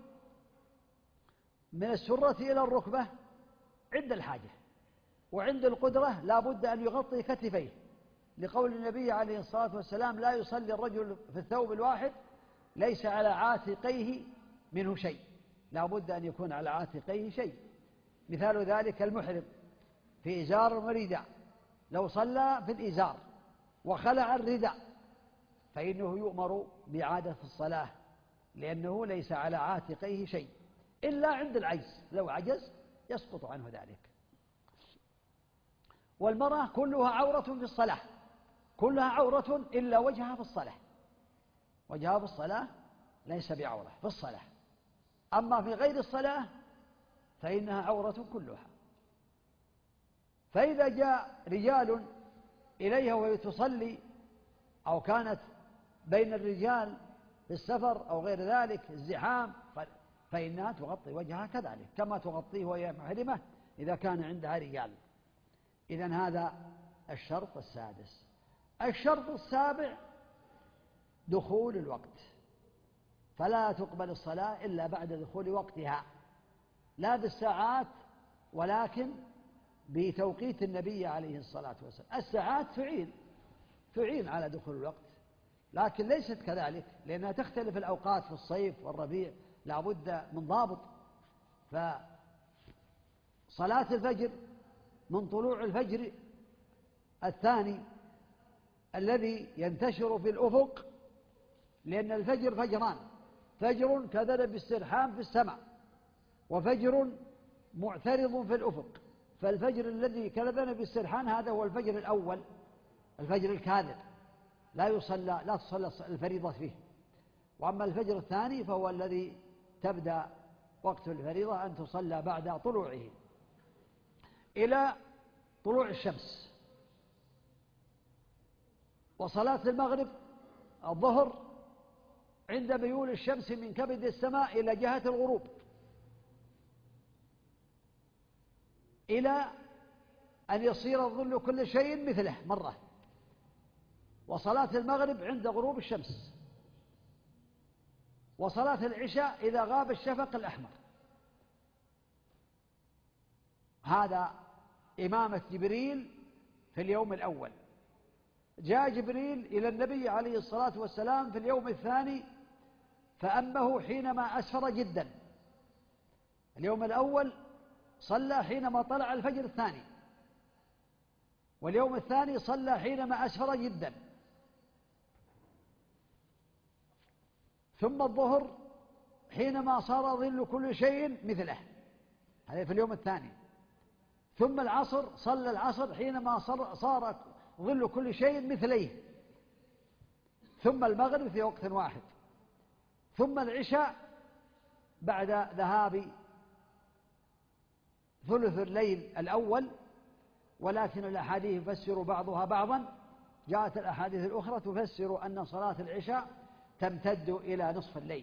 من السرة إلى الركبة عند الحاجة، وعند القدرة لا بد أن يغطي كتفيه، لقول النبي عليه الصلاة والسلام: لا يصلي الرجل في الثوب الواحد ليس على عاتقيه منه شيء، لا بد أن يكون على عاتقيه شيء. مثال ذلك المحرم في إزار ورداء، لو صلى في الإزار وخلع الرداء فإنه يؤمر بإعادة الصلاة، لأنه ليس على عاتقيه شيء إلا عند العجز، لو عجز يسقط عنه ذلك. والمرأة كلها عورة في الصلاة، كلها عورة إلا وجهها في الصلاة، وجهها في الصلاة ليس بعورة في الصلاة، أما في غير الصلاة فإنها عورة كلها. فإذا جاء رجال إليها وهي تصلي، أو كانت بين الرجال في السفر أو غير ذلك الزحام، فإنها تغطي وجهها كذلك كما تغطيه وهي محرمة إذا كان عندها رجال. إذن هذا الشرط السادس. الشرط السابع دخول الوقت، فلا تقبل الصلاة إلا بعد دخول وقتها، لا بالساعات ولكن بتوقيت النبي عليه الصلاة والسلام. الساعات تعين تعين على دخول الوقت، لكن ليست كذلك، لأنها تختلف الأوقات في الصيف والربيع، لا بد من ضابط. فصلاة الفجر من طلوع الفجر الثاني الذي ينتشر في الأفق، لأن الفجر فجران: فجر كذلك بالسرحان في السماء، وفجر معترض في الأفق. فالفجر الذي كذبنا بالسرحان هذا هو الفجر الأول، الفجر الكاذب، لا يصلى لا تصلى الفريضة فيه. وأما الفجر الثاني فهو الذي تبدأ وقت الفريضة أن تصلى بعد طلوعه إلى طلوع الشمس. وصلاة المغرب الظهر عند ميول الشمس من كبد السماء إلى جهة الغروب إلى أن يصير الظل كل شيء مثله مرة. وصلاة المغرب عند غروب الشمس. وصلاة العشاء إذا غاب الشفق الأحمر. هذا إمامة جبريل في اليوم الأول. جاء جبريل إلى النبي عليه الصلاة والسلام في اليوم الثاني فأمه حينما أسفر جدا. اليوم الأول صلى حينما طلع الفجر الثاني، واليوم الثاني صلى حينما أسفر جدا. ثم الظهر حينما صار ظل كل شيء مثله، هذا في اليوم الثاني. ثم العصر صلى العصر حينما صار ظل كل شيء مثليه. ثم المغرب في وقت واحد. ثم العشاء بعد ذهاب ثلث الليل الأول، ولكن الأحاديث يفسر بعضها بعضا. جاءت الأحاديث الأخرى تفسر أن صلاة العشاء تمتد إلى نصف الليل.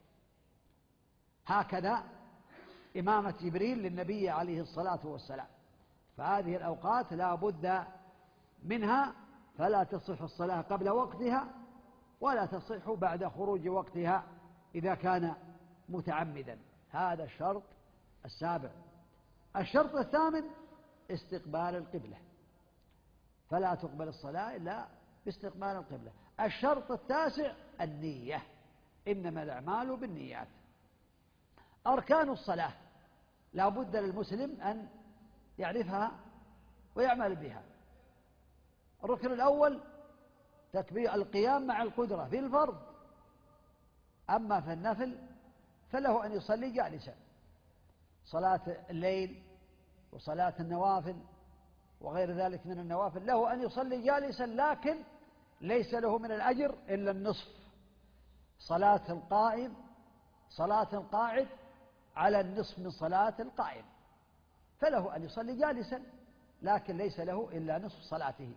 هكذا إمامة جبريل للنبي عليه الصلاة والسلام. فهذه الأوقات لا بد منها، فلا تصح الصلاة قبل وقتها ولا تصح بعد خروج وقتها إذا كان متعمدا. هذا الشرط السابع. الشرط الثامن استقبال القبلة، فلا تقبل الصلاة إلا باستقبال القبلة. الشرط التاسع النية، إنما الأعمال بالنيات. أركان الصلاة لا بد للمسلم أن يعرفها ويعمل بها. الركن الأول تكبير القيام مع القدرة في الفرض، أما في النفل فله أن يصلي جالسا. صلاة الليل وصلاة النوافل وغير ذلك من النوافل له أن يصلي جالسا، لكن ليس له من الأجر إلا النصف. صلاة القائم صلاة القاعد على النصف من صلاة القائم، فله أن يصلي جالسا لكن ليس له إلا نصف صلاته.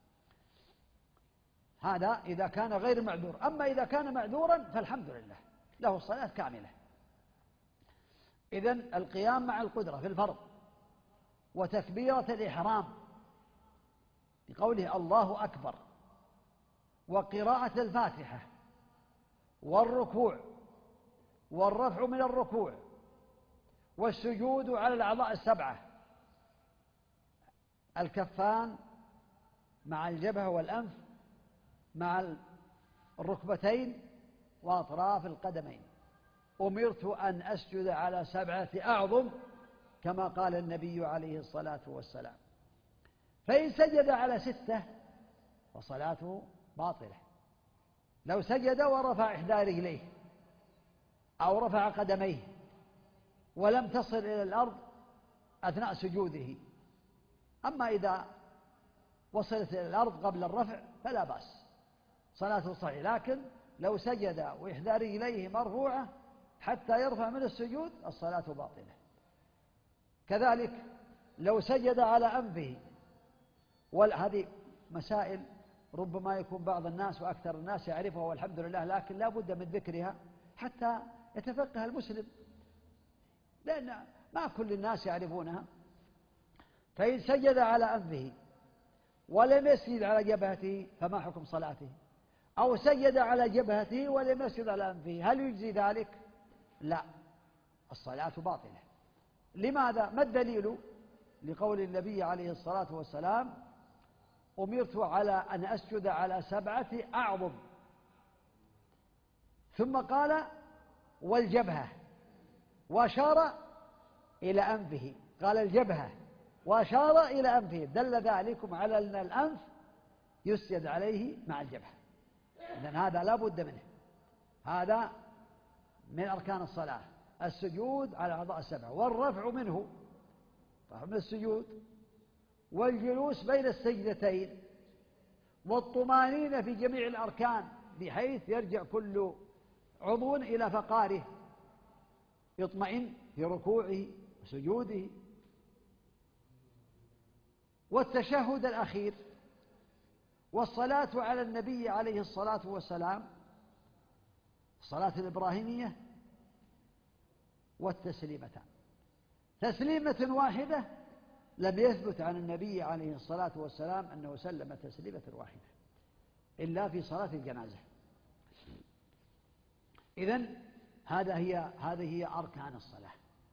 هذا إذا كان غير معذور. أما إذا كان معذورا فالحمد لله له الصلاة كاملة. إذن القيام مع القدرة في الفرض، وتكبيرة الإحرام بقوله الله أكبر، وقراءة الفاتحة، والركوع، والرفع من الركوع، والسجود على الأعضاء السبعة: الكفان مع الجبهة والأنف مع الركبتين وأطراف القدمين. أمرت أن أسجد على سبعة أعظم كما قال النبي عليه الصلاة والسلام. فإن سجد على ستة فصلاته باطلة. لو سجد ورفع إحدى رجليه أو رفع قدميه ولم تصل إلى الأرض أثناء سجوده، أما إذا وصلت إلى الأرض قبل الرفع فلا بأس، صلاته صحيحة. لكن لو سجد وإحدى رجليه مرفوعة حتى يرفع من السجود الصلاة باطلة. كذلك لو سجد على أنفه، وهذه مسائل ربما يكون بعض الناس وأكثر الناس يعرفها والحمد لله، لكن لا بد من ذكرها حتى يتفقه المسلم، لأن ما كل الناس يعرفونها. فإن سجد على أنفه ولم يسجد على جبهته فما حكم صلاته؟ أو سجد على جبهته ولم يسجد على أنفه، هل يجزي ذلك؟ لا، الصلاة باطلة. لماذا؟ ما الدليل؟ لقول النبي عليه الصلاة والسلام: أمرت على أن أسجد على سبعة أعظم، ثم قال: والجبهة، وأشار إلى أنفه، قال الجبهة وأشار إلى أنفه، دل ذلكم على أن الأنف يسجد عليه مع الجبهة. إذن هذا لا بد منه، هذا من أركان الصلاة، السجود على الأعضاء السبعة والرفع منه، رفع من السجود، والجلوس بين السجدتين، والطمأنينة في جميع الأركان بحيث يرجع كل عضو إلى فقاره، يطمئن في ركوعه وسجوده، والتشهد الأخير، والصلاة على النبي عليه الصلاة والسلام، الصلاة الإبراهيمية، والتسليمتان. تسليمة واحدة لم يثبت عن النبي عليه الصلاة والسلام أنه سلم تسليمة واحدة إلا في صلاة الجنازة. إذن هذا هي هذه هي أركان الصلاة.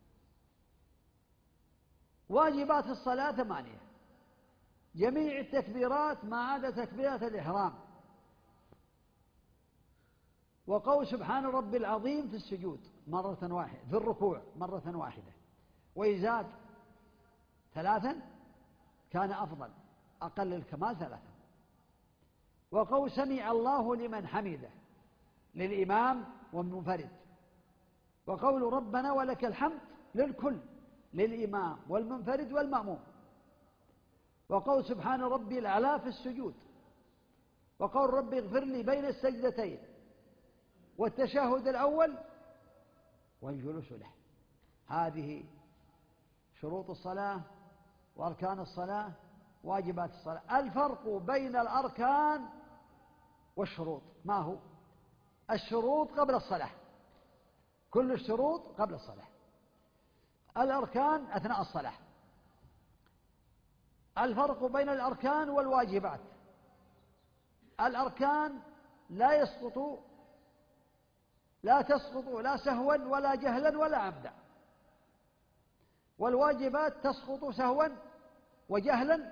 واجبات الصلاة ثمانية: جميع التكبيرات ما عدا تكبيرة الإحرام، وقول سبحان ربي العظيم في السجود مرة واحدة، في الركوع مرة واحدة، وإزاد ثلاثا كان أفضل، أقل الكمال ثلاثا، وقول سمع الله لمن حمده للإمام والمنفرد، وقول ربنا ولك الحمد للكل، للإمام والمنفرد والمأموم، وقول سبحان ربي الأعلى في السجود، وقول ربي اغفر لي بين السجدتين، والتشهد الأول، والجلوس له. هذه شروط الصلاة وأركان الصلاة، واجبات الصلاة. الفرق بين الأركان والشروط ما هو؟ الشروط قبل الصلاة، كل الشروط قبل الصلاة، الأركان أثناء الصلاة. الفرق بين الأركان والواجبات: الأركان لا يسقط لا تسقط لا سهوا ولا جهلا ولا عمدا، والواجبات تسقط سهوا وجهلا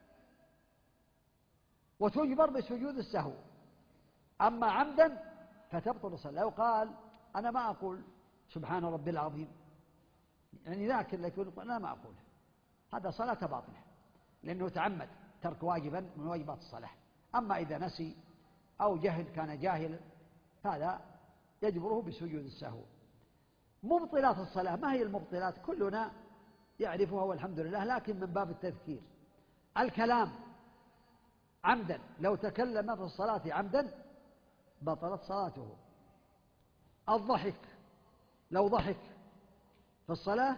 وتجبر بسجود السهو، أما عمدا فتبطل الصلاة. لو قال أنا ما أقول سبحان ربي العظيم، يعني ذاكر لكن أنا ما أقوله، هذا صلاة باطلة لأنه تعمد ترك واجبا من واجبات الصلاة. أما إذا نسي أو جهل كان جاهلا هذا يجبره بسجود السهو. مبطلات الصلاة، ما هي المبطلات؟ كلنا يعرفها والحمد لله، لكن من باب التذكير: الكلام عمدا، لو تكلم في الصلاة عمدا بطلت صلاته. الضحك، لو ضحك في الصلاة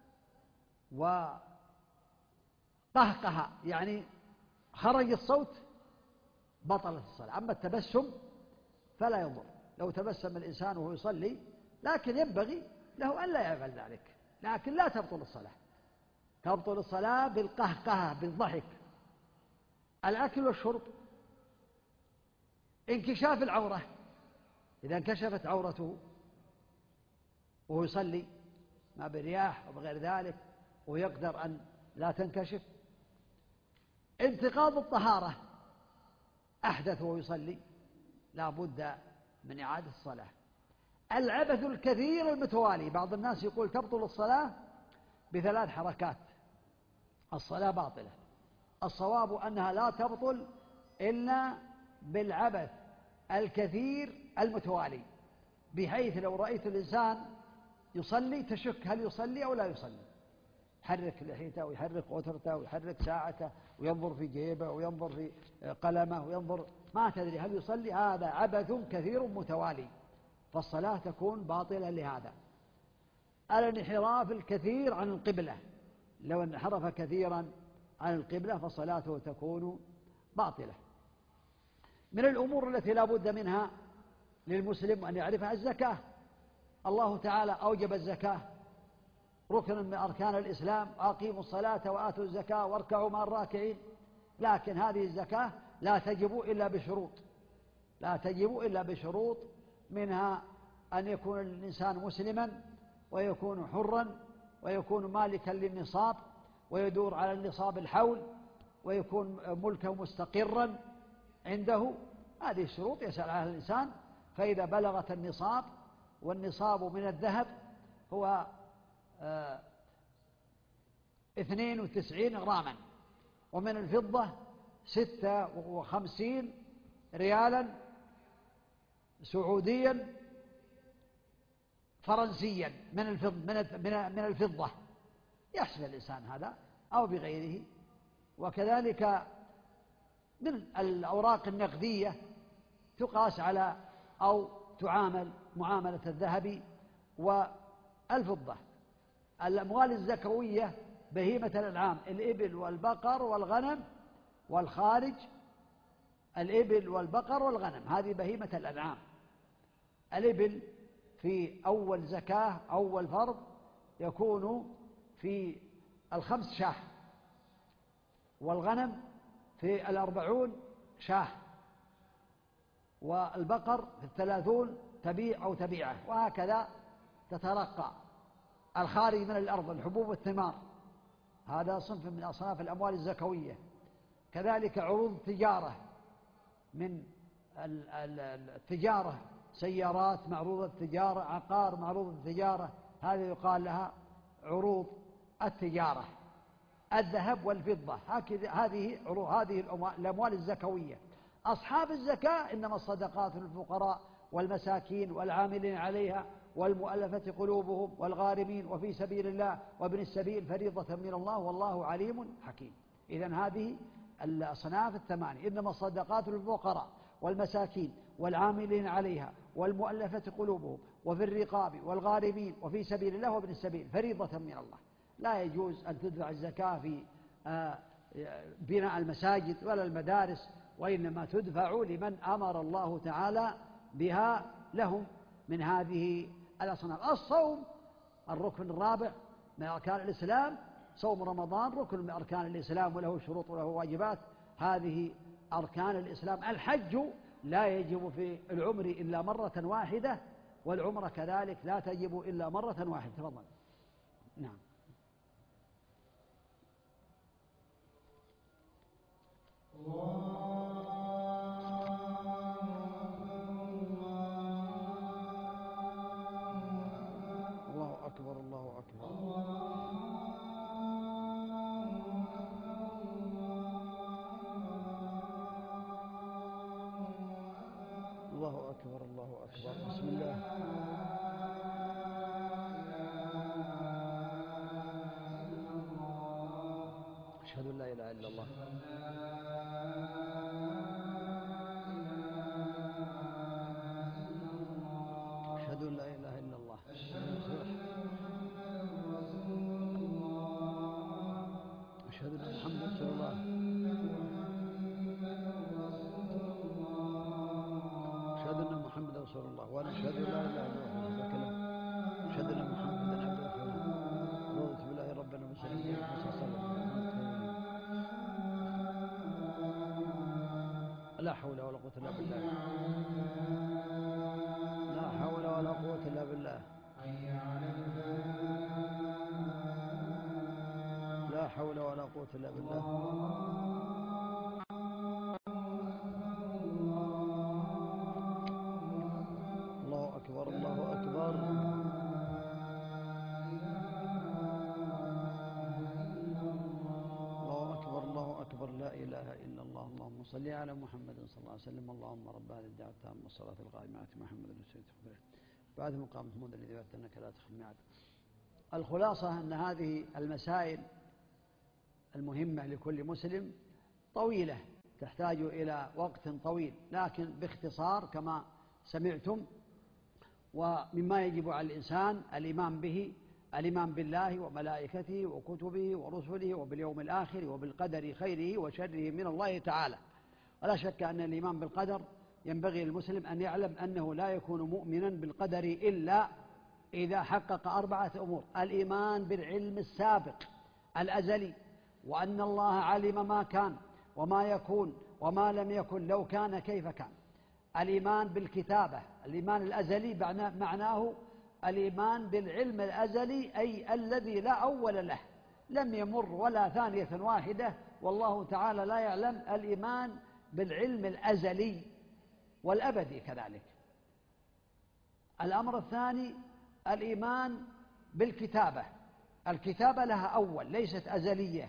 وقهقه يعني خرج الصوت بطلت الصلاة. أما التبسم فلا يضر، لو تبسم الإنسان وهو يصلي، لكن ينبغي له أن لا يفعل ذلك، لكن لا تبطل الصلاة. تبطل الصلاة بالقهقه، بالضحك. الأكل والشرب، انكشاف العورة، إذا انكشفت عورته وهو يصلي ما برياح وبغير ذلك ويقدر أن لا تنكشف. انتقاض الطهارة، أحدث وهو يصلي لا بد من إعادة الصلاة. العبث الكثير المتوالي، بعض الناس يقول تبطل الصلاة بثلاث حركات، الصلاة باطلة. الصواب أنها لا تبطل إلا بالعبث الكثير المتوالي، بحيث لو رأيت الإنسان يصلي تشك هل يصلي أو لا يصلي، يحرك لحيته ويحرك غترته ويحرك ساعته وينظر في جيبه وينظر في قلمه وينظر، ما تدري هل يصلي. هذا عبث كثير متوالي، فالصلاة تكون باطلة لهذا. الانحراف الكثير عن القبلة، لو انحرف كثيرا عن القبلة فصلاته تكون باطلة. من الأمور التي لا بد منها للمسلم أن يعرفها الزكاة. الله تعالى أوجب الزكاة، ركن من أركان الإسلام، أقيموا الصلاة وآتوا الزكاة واركعوا مع الراكعين. لكن هذه الزكاة لا تجب إلا بشروط، لا تجب إلا بشروط، منها أن يكون الإنسان مسلما ويكون حرا ويكون مالكا للنصاب ويدور على النصاب الحول ويكون ملكه مستقرا عنده. هذه الشروط يسأل عنها الإنسان، فإذا بلغت النصاب، والنصاب من الذهب هو اه اثنين وتسعين غراما، ومن الفضة ستة وخمسين ريالا سعوديا فرنسيا من الفضة, من الفضة يحسب الإنسان هذا أو بغيره. وكذلك من الأوراق النقدية تقاس على أو تعامل معاملة الذهب والفضة. الأموال الزكوية بهيمة الأنعام، الإبل والبقر والغنم والخارج، الإبل والبقر والغنم هذه بهيمة الأنعام. الإبل في أول زكاة أول فرض يكون في الخمس شاه، والغنم في الأربعون شاه، والبقر في الثلاثون تبيع أو تبيعة، وهكذا تترقى. الخارج من الأرض الحبوب والثمار، هذا صنف من أصناف الأموال الزكوية. كذلك عروض التجارة، من التجارة سيارات معروضة التجارة، عقار معروض التجارة، هذه يقال لها عروض التجارة. الذهب والفضة هكذا، هذه عروض هذه الأموال الزكوية. أصحاب الزكاة إنما الصدقات للفقراء والمساكين والعاملين عليها والمؤلفة قلوبهم والغارمين وفي سبيل الله وابن السبيل فريضة من الله والله عليم حكيم. إذن هذه الأصناف الثمانية، إنما الصدقات للفقراء والمساكين والعاملين عليها والمؤلفة قلوبهم وفي الرقاب والغارمين وفي سبيل الله وابن السبيل فريضة من الله. لا يجوز أن تدفع الزكاة في بناء المساجد ولا المدارس، وإنما تدفع لمن أمر الله تعالى بها لهم من هذه الأصناف. الصوم الركن الرابع من أركان الإسلام، صوم رمضان ركن من أركان الإسلام وله شروط وله واجبات، هذه أركان الإسلام. الحج لا يجب في العمر إلا مرة واحدة، والعمرة كذلك لا تجب إلا مرة واحدة. تفضل. نعم. الله أكبر الله أكبر الله أكبر الله أكبر. بسم الله. أشهد أن لا إله إلا الله. أشهد أن لا إله إلا الله. أشهد أن محمد رسول الله. أشهد أن محمد رسول الله. وأنا أشهد أن لا إله إلا الله. هذا كلام. أشهد أن محمدا عبده ورسوله. رضيت بالله ربنا وسلم عليه وسلم. لا حول ولا قوة إلا بالله. لا حول ولا قوة إلا بالله. لا حول ولا قوة إلا بالله. إله إلا الله. اللهم صل على محمد صلى الله عليه وسلم. اللهم رب هذه الدعوة التامة والصلاة القائمة آت محمد الوسيلة بعد مقام محمود الذي وعدت أنك لا تخلف الميعاد. الخلاصة أن هذه المسائل المهمة لكل مسلم طويلة تحتاج إلى وقت طويل، لكن باختصار كما سمعتم. ومما يجب على الإنسان الإيمان به، الإيمان بالله وملائكته وكتبه ورسله وباليوم الآخر وبالقدر خيره وشره من الله تعالى. ولا شك أن الإيمان بالقدر ينبغي للمسلم أن يعلم أنه لا يكون مؤمنا بالقدر إلا إذا حقق أربعة أمور: الإيمان بالعلم السابق الأزلي، وأن الله علم ما كان وما يكون وما لم يكن لو كان كيف كان. الإيمان بالكتابة، الإيمان الأزلي معناه الإيمان بالعلم الأزلي، أي الذي لا أول له، لم يمر ولا ثانية واحدة والله تعالى لا يعلم. الإيمان بالعلم الأزلي والأبدي كذلك. الأمر الثاني الإيمان بالكتابة. الكتابة لها أول ليست أزلية،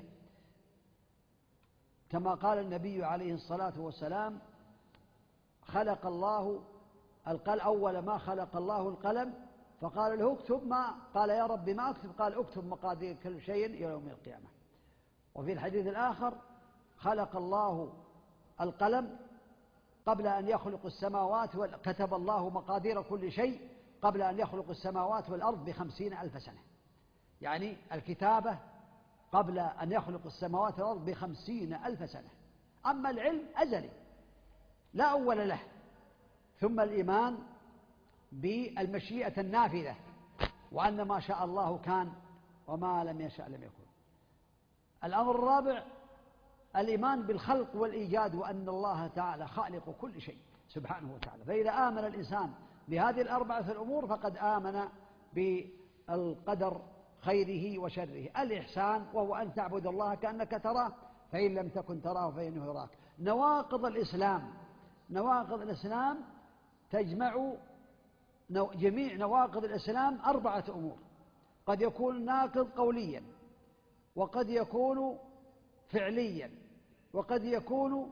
كما قال النبي عليه الصلاة والسلام: خلق الله القلم، أول ما خلق الله القلم فقال له اكتب ما، قال يا رب ما أكتب؟ قال اكتب مقادير كل شيء إلى يوم القيامة. وفي الحديث الآخر: خلق الله القلم قبل أن يخلق السماوات، كتب الله مقادير كل شيء قبل أن يخلق السماوات والأرض بخمسين ألف سنة. يعني الكتابة قبل أن يخلق السماوات والأرض بخمسين ألف سنة. أما العلم أزلي لا أول له. ثم الإيمان بالمشيئة النافذة، وأن ما شاء الله كان وما لم يشاء لم يكن. الأمر الرابع الإيمان بالخلق والإيجاد، وأن الله تعالى خالق كل شيء سبحانه وتعالى. فإذا آمن الإنسان بهذه الأربعة الأمور فقد آمن بالقدر خيره وشره. الإحسان وهو أن تعبد الله كأنك تراه فإن لم تكن تراه فإنه يراك. نواقض الإسلام، نواقض الإسلام تجمع جميع نواقض الإسلام أربعة أمور: قد يكون ناقض قوليا، وقد يكون فعليا، وقد يكون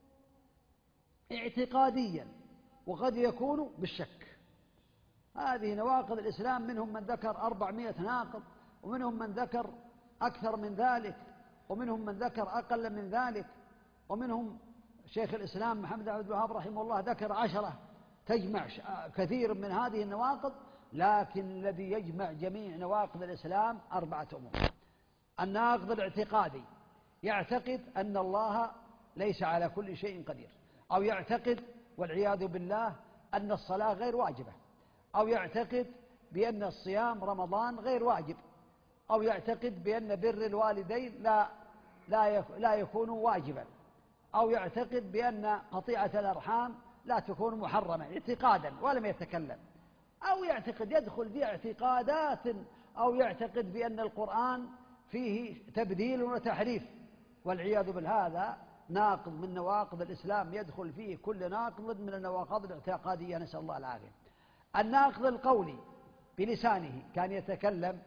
اعتقاديا، وقد يكون بالشك. هذه نواقض الإسلام. منهم من ذكر أربعمائة ناقض، ومنهم من ذكر أكثر من ذلك، ومنهم من ذكر أقل من ذلك، ومنهم شيخ الإسلام محمد عبد الوهاب رحمه الله ذكر عشرة تجمع كثير من هذه النواقض. لكن الذي يجمع جميع نواقض الإسلام أربعة أمور: الناقض الاعتقادي، يعتقد أن الله ليس على كل شيء قدير، أو يعتقد والعياذ بالله أن الصلاة غير واجبة، أو يعتقد بأن الصيام رمضان غير واجب، أو يعتقد بأن بر الوالدين لا لا لا يكون واجبا، أو يعتقد بأن قطيعة الأرحام لا تكون محرمة اعتقادا ولم يتكلم، أو يعتقد يدخل في اعتقادات، أو يعتقد بأن القرآن فيه تبديل وتحريف والعياذ بالله. هذا ناقض من نواقض الإسلام، يدخل فيه كل ناقض من النواقض الاعتقادية، نسأل الله العافية. الناقض القولي بلسانه، كان يتكلم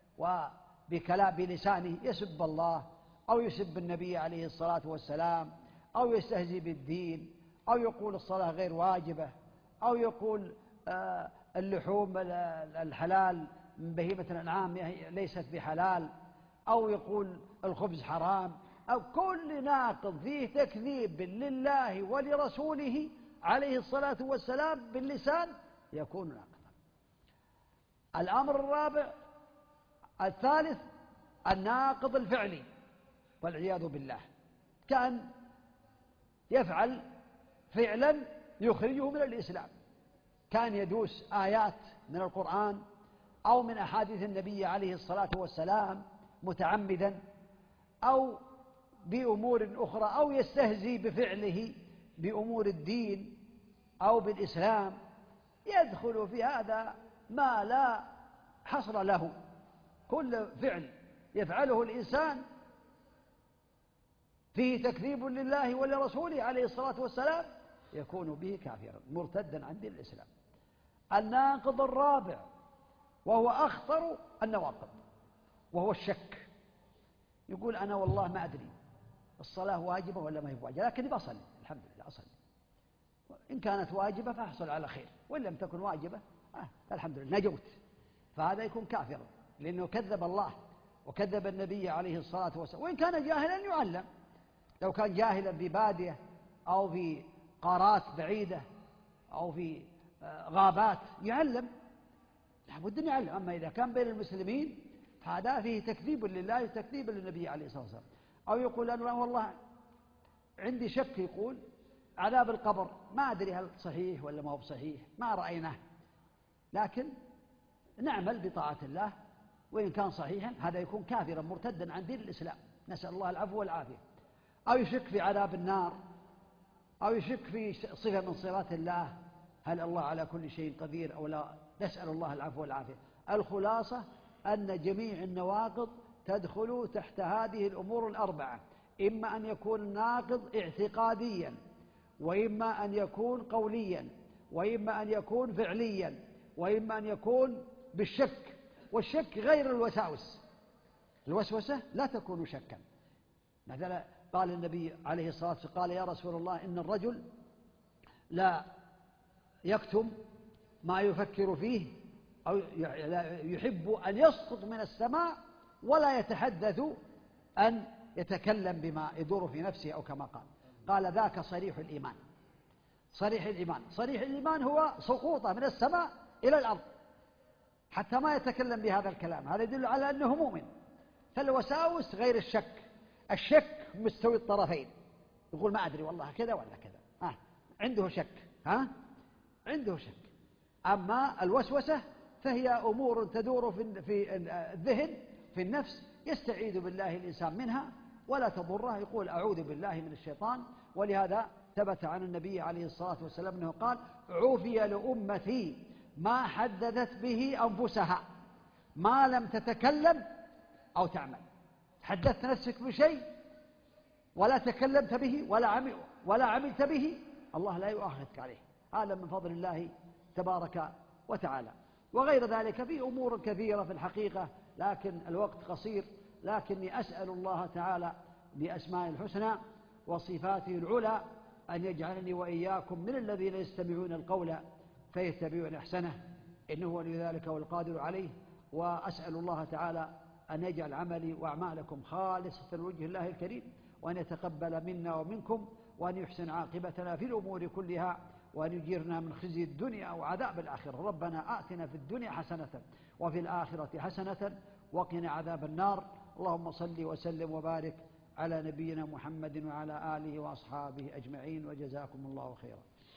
وبكلام بلسانه يسب الله أو يسب النبي عليه الصلاة والسلام، أو يستهزئ بالدين، أو يقول الصلاة غير واجبة، أو يقول آه اللحوم الحلال من بهيمة الأنعام ليست بحلال، أو يقول الخبز حرام، أو كل ناقض فيه تكذيب لله ولرسوله عليه الصلاة والسلام باللسان يكون ناقضا. الأمر الرابع الثالث الناقض الفعلي والعياذ بالله، كان يفعل فعلا يخرجه من الإسلام، كان يدوس آيات من القرآن أو من أحاديث النبي عليه الصلاة والسلام متعمدا، أو بأمور أخرى، أو يستهزي بفعله بأمور الدين أو بالإسلام. يدخل في هذا ما لا حصر له. كل فعل يفعله الإنسان فيه تكذيب لله ولرسوله عليه الصلاة والسلام يكون به كافرا مرتدا عن دين الإسلام. الناقض الرابع وهو أخطر النواقض وهو الشك. يقول أنا والله ما أدري، الصلاة واجبة ولا ما هي واجبة، لكن بصلي الحمد لله أصلي، إن كانت واجبة فأحصل على خير، وإن لم تكن واجبة آه فالحمد لله نجوت. فهذا يكون كافرا لأنه كذب الله وكذب النبي عليه الصلاة والسلام. وإن كان جاهلا يعلم، لو كان جاهلا في بادية أو في قارات بعيدة أو في غابات يعلم، لابد أن يعلم. أما إذا كان بين المسلمين فهذا فيه تكذيب لله وتكذيب للنبي عليه الصلاة والسلام. أو يقول أنا والله عندي شك، يقول عذاب القبر ما أدري هل صحيح ولا ما هو بصحيح، ما رأيناه، لكن نعمل بطاعة الله، وإن كان صحيحا هذا يكون كافرا مرتدا عن دين الإسلام، نسأل الله العفو والعافية. أو يشك في عذاب النار، أو يشك في صفة من صفات الله، هل الله على كل شيء قدير أو لا، نسأل الله العفو والعافية. الخلاصة أن جميع النواقض تدخل تحت هذه الأمور الأربعة، إما أن يكون الناقض اعتقاديا، وإما أن يكون قوليا، وإما أن يكون فعليا، وإما أن يكون بالشك. والشك غير الوساوس، الوسوسة لا تكون شكا. مثلا قال النبي عليه الصلاة والسلام قال يا رسول الله إن الرجل لا يكتم ما يفكر فيه، أو يحب أن يسقط من السماء ولا يتحدث أن يتكلم بما يدور في نفسه، أو كما قال قال ذاك صريح الإيمان. صريح الإيمان صريح الإيمان هو سقوطه من السماء إلى الأرض حتى ما يتكلم بهذا الكلام، هذا يدل على أنه مؤمن. فالوساوس غير الشك، الشك مستوي الطرفين، يقول ما أدري والله كذا ولا كذا، آه عنده شك، ها عنده شك. أما الوسوسة فهي أمور تدور في الذهن في النفس، يستعيذ بالله الإنسان منها ولا تضره، يقول أعوذ بالله من الشيطان. ولهذا ثبت عن النبي عليه الصلاة والسلام أنه قال عوفي لأمتي ما حدثت به أنفسها ما لم تتكلم أو تعمل. حدثت نفسك بشيء ولا تكلمت به ولا عمل ولا عملت به، الله لا يؤاخذك عليه، هذا من فضل الله تبارك وتعالى. وغير ذلك في أمور كثيرة في الحقيقة، لكن الوقت قصير. لكني أسأل الله تعالى بأسماء الحسنى وصفاته العلى أن يجعلني وإياكم من الذين يستمعون القول فيتبعون أحسنه، إنه ولي ذلك والقادر عليه. وأسأل الله تعالى أن يجعل عملي وأعمالكم خالصة لوجه الله الكريم، وأن يتقبل منا ومنكم، وأن يحسن عاقبتنا في الأمور كلها، وأن يجيرنا من خزي الدنيا وعذاب الآخرة. ربنا آتنا في الدنيا حسنة وفي الآخرة حسنة وقنا عذاب النار. اللهم صل وسلم وبارك على نبينا محمد وعلى آله وأصحابه أجمعين، وجزاكم الله خيرا.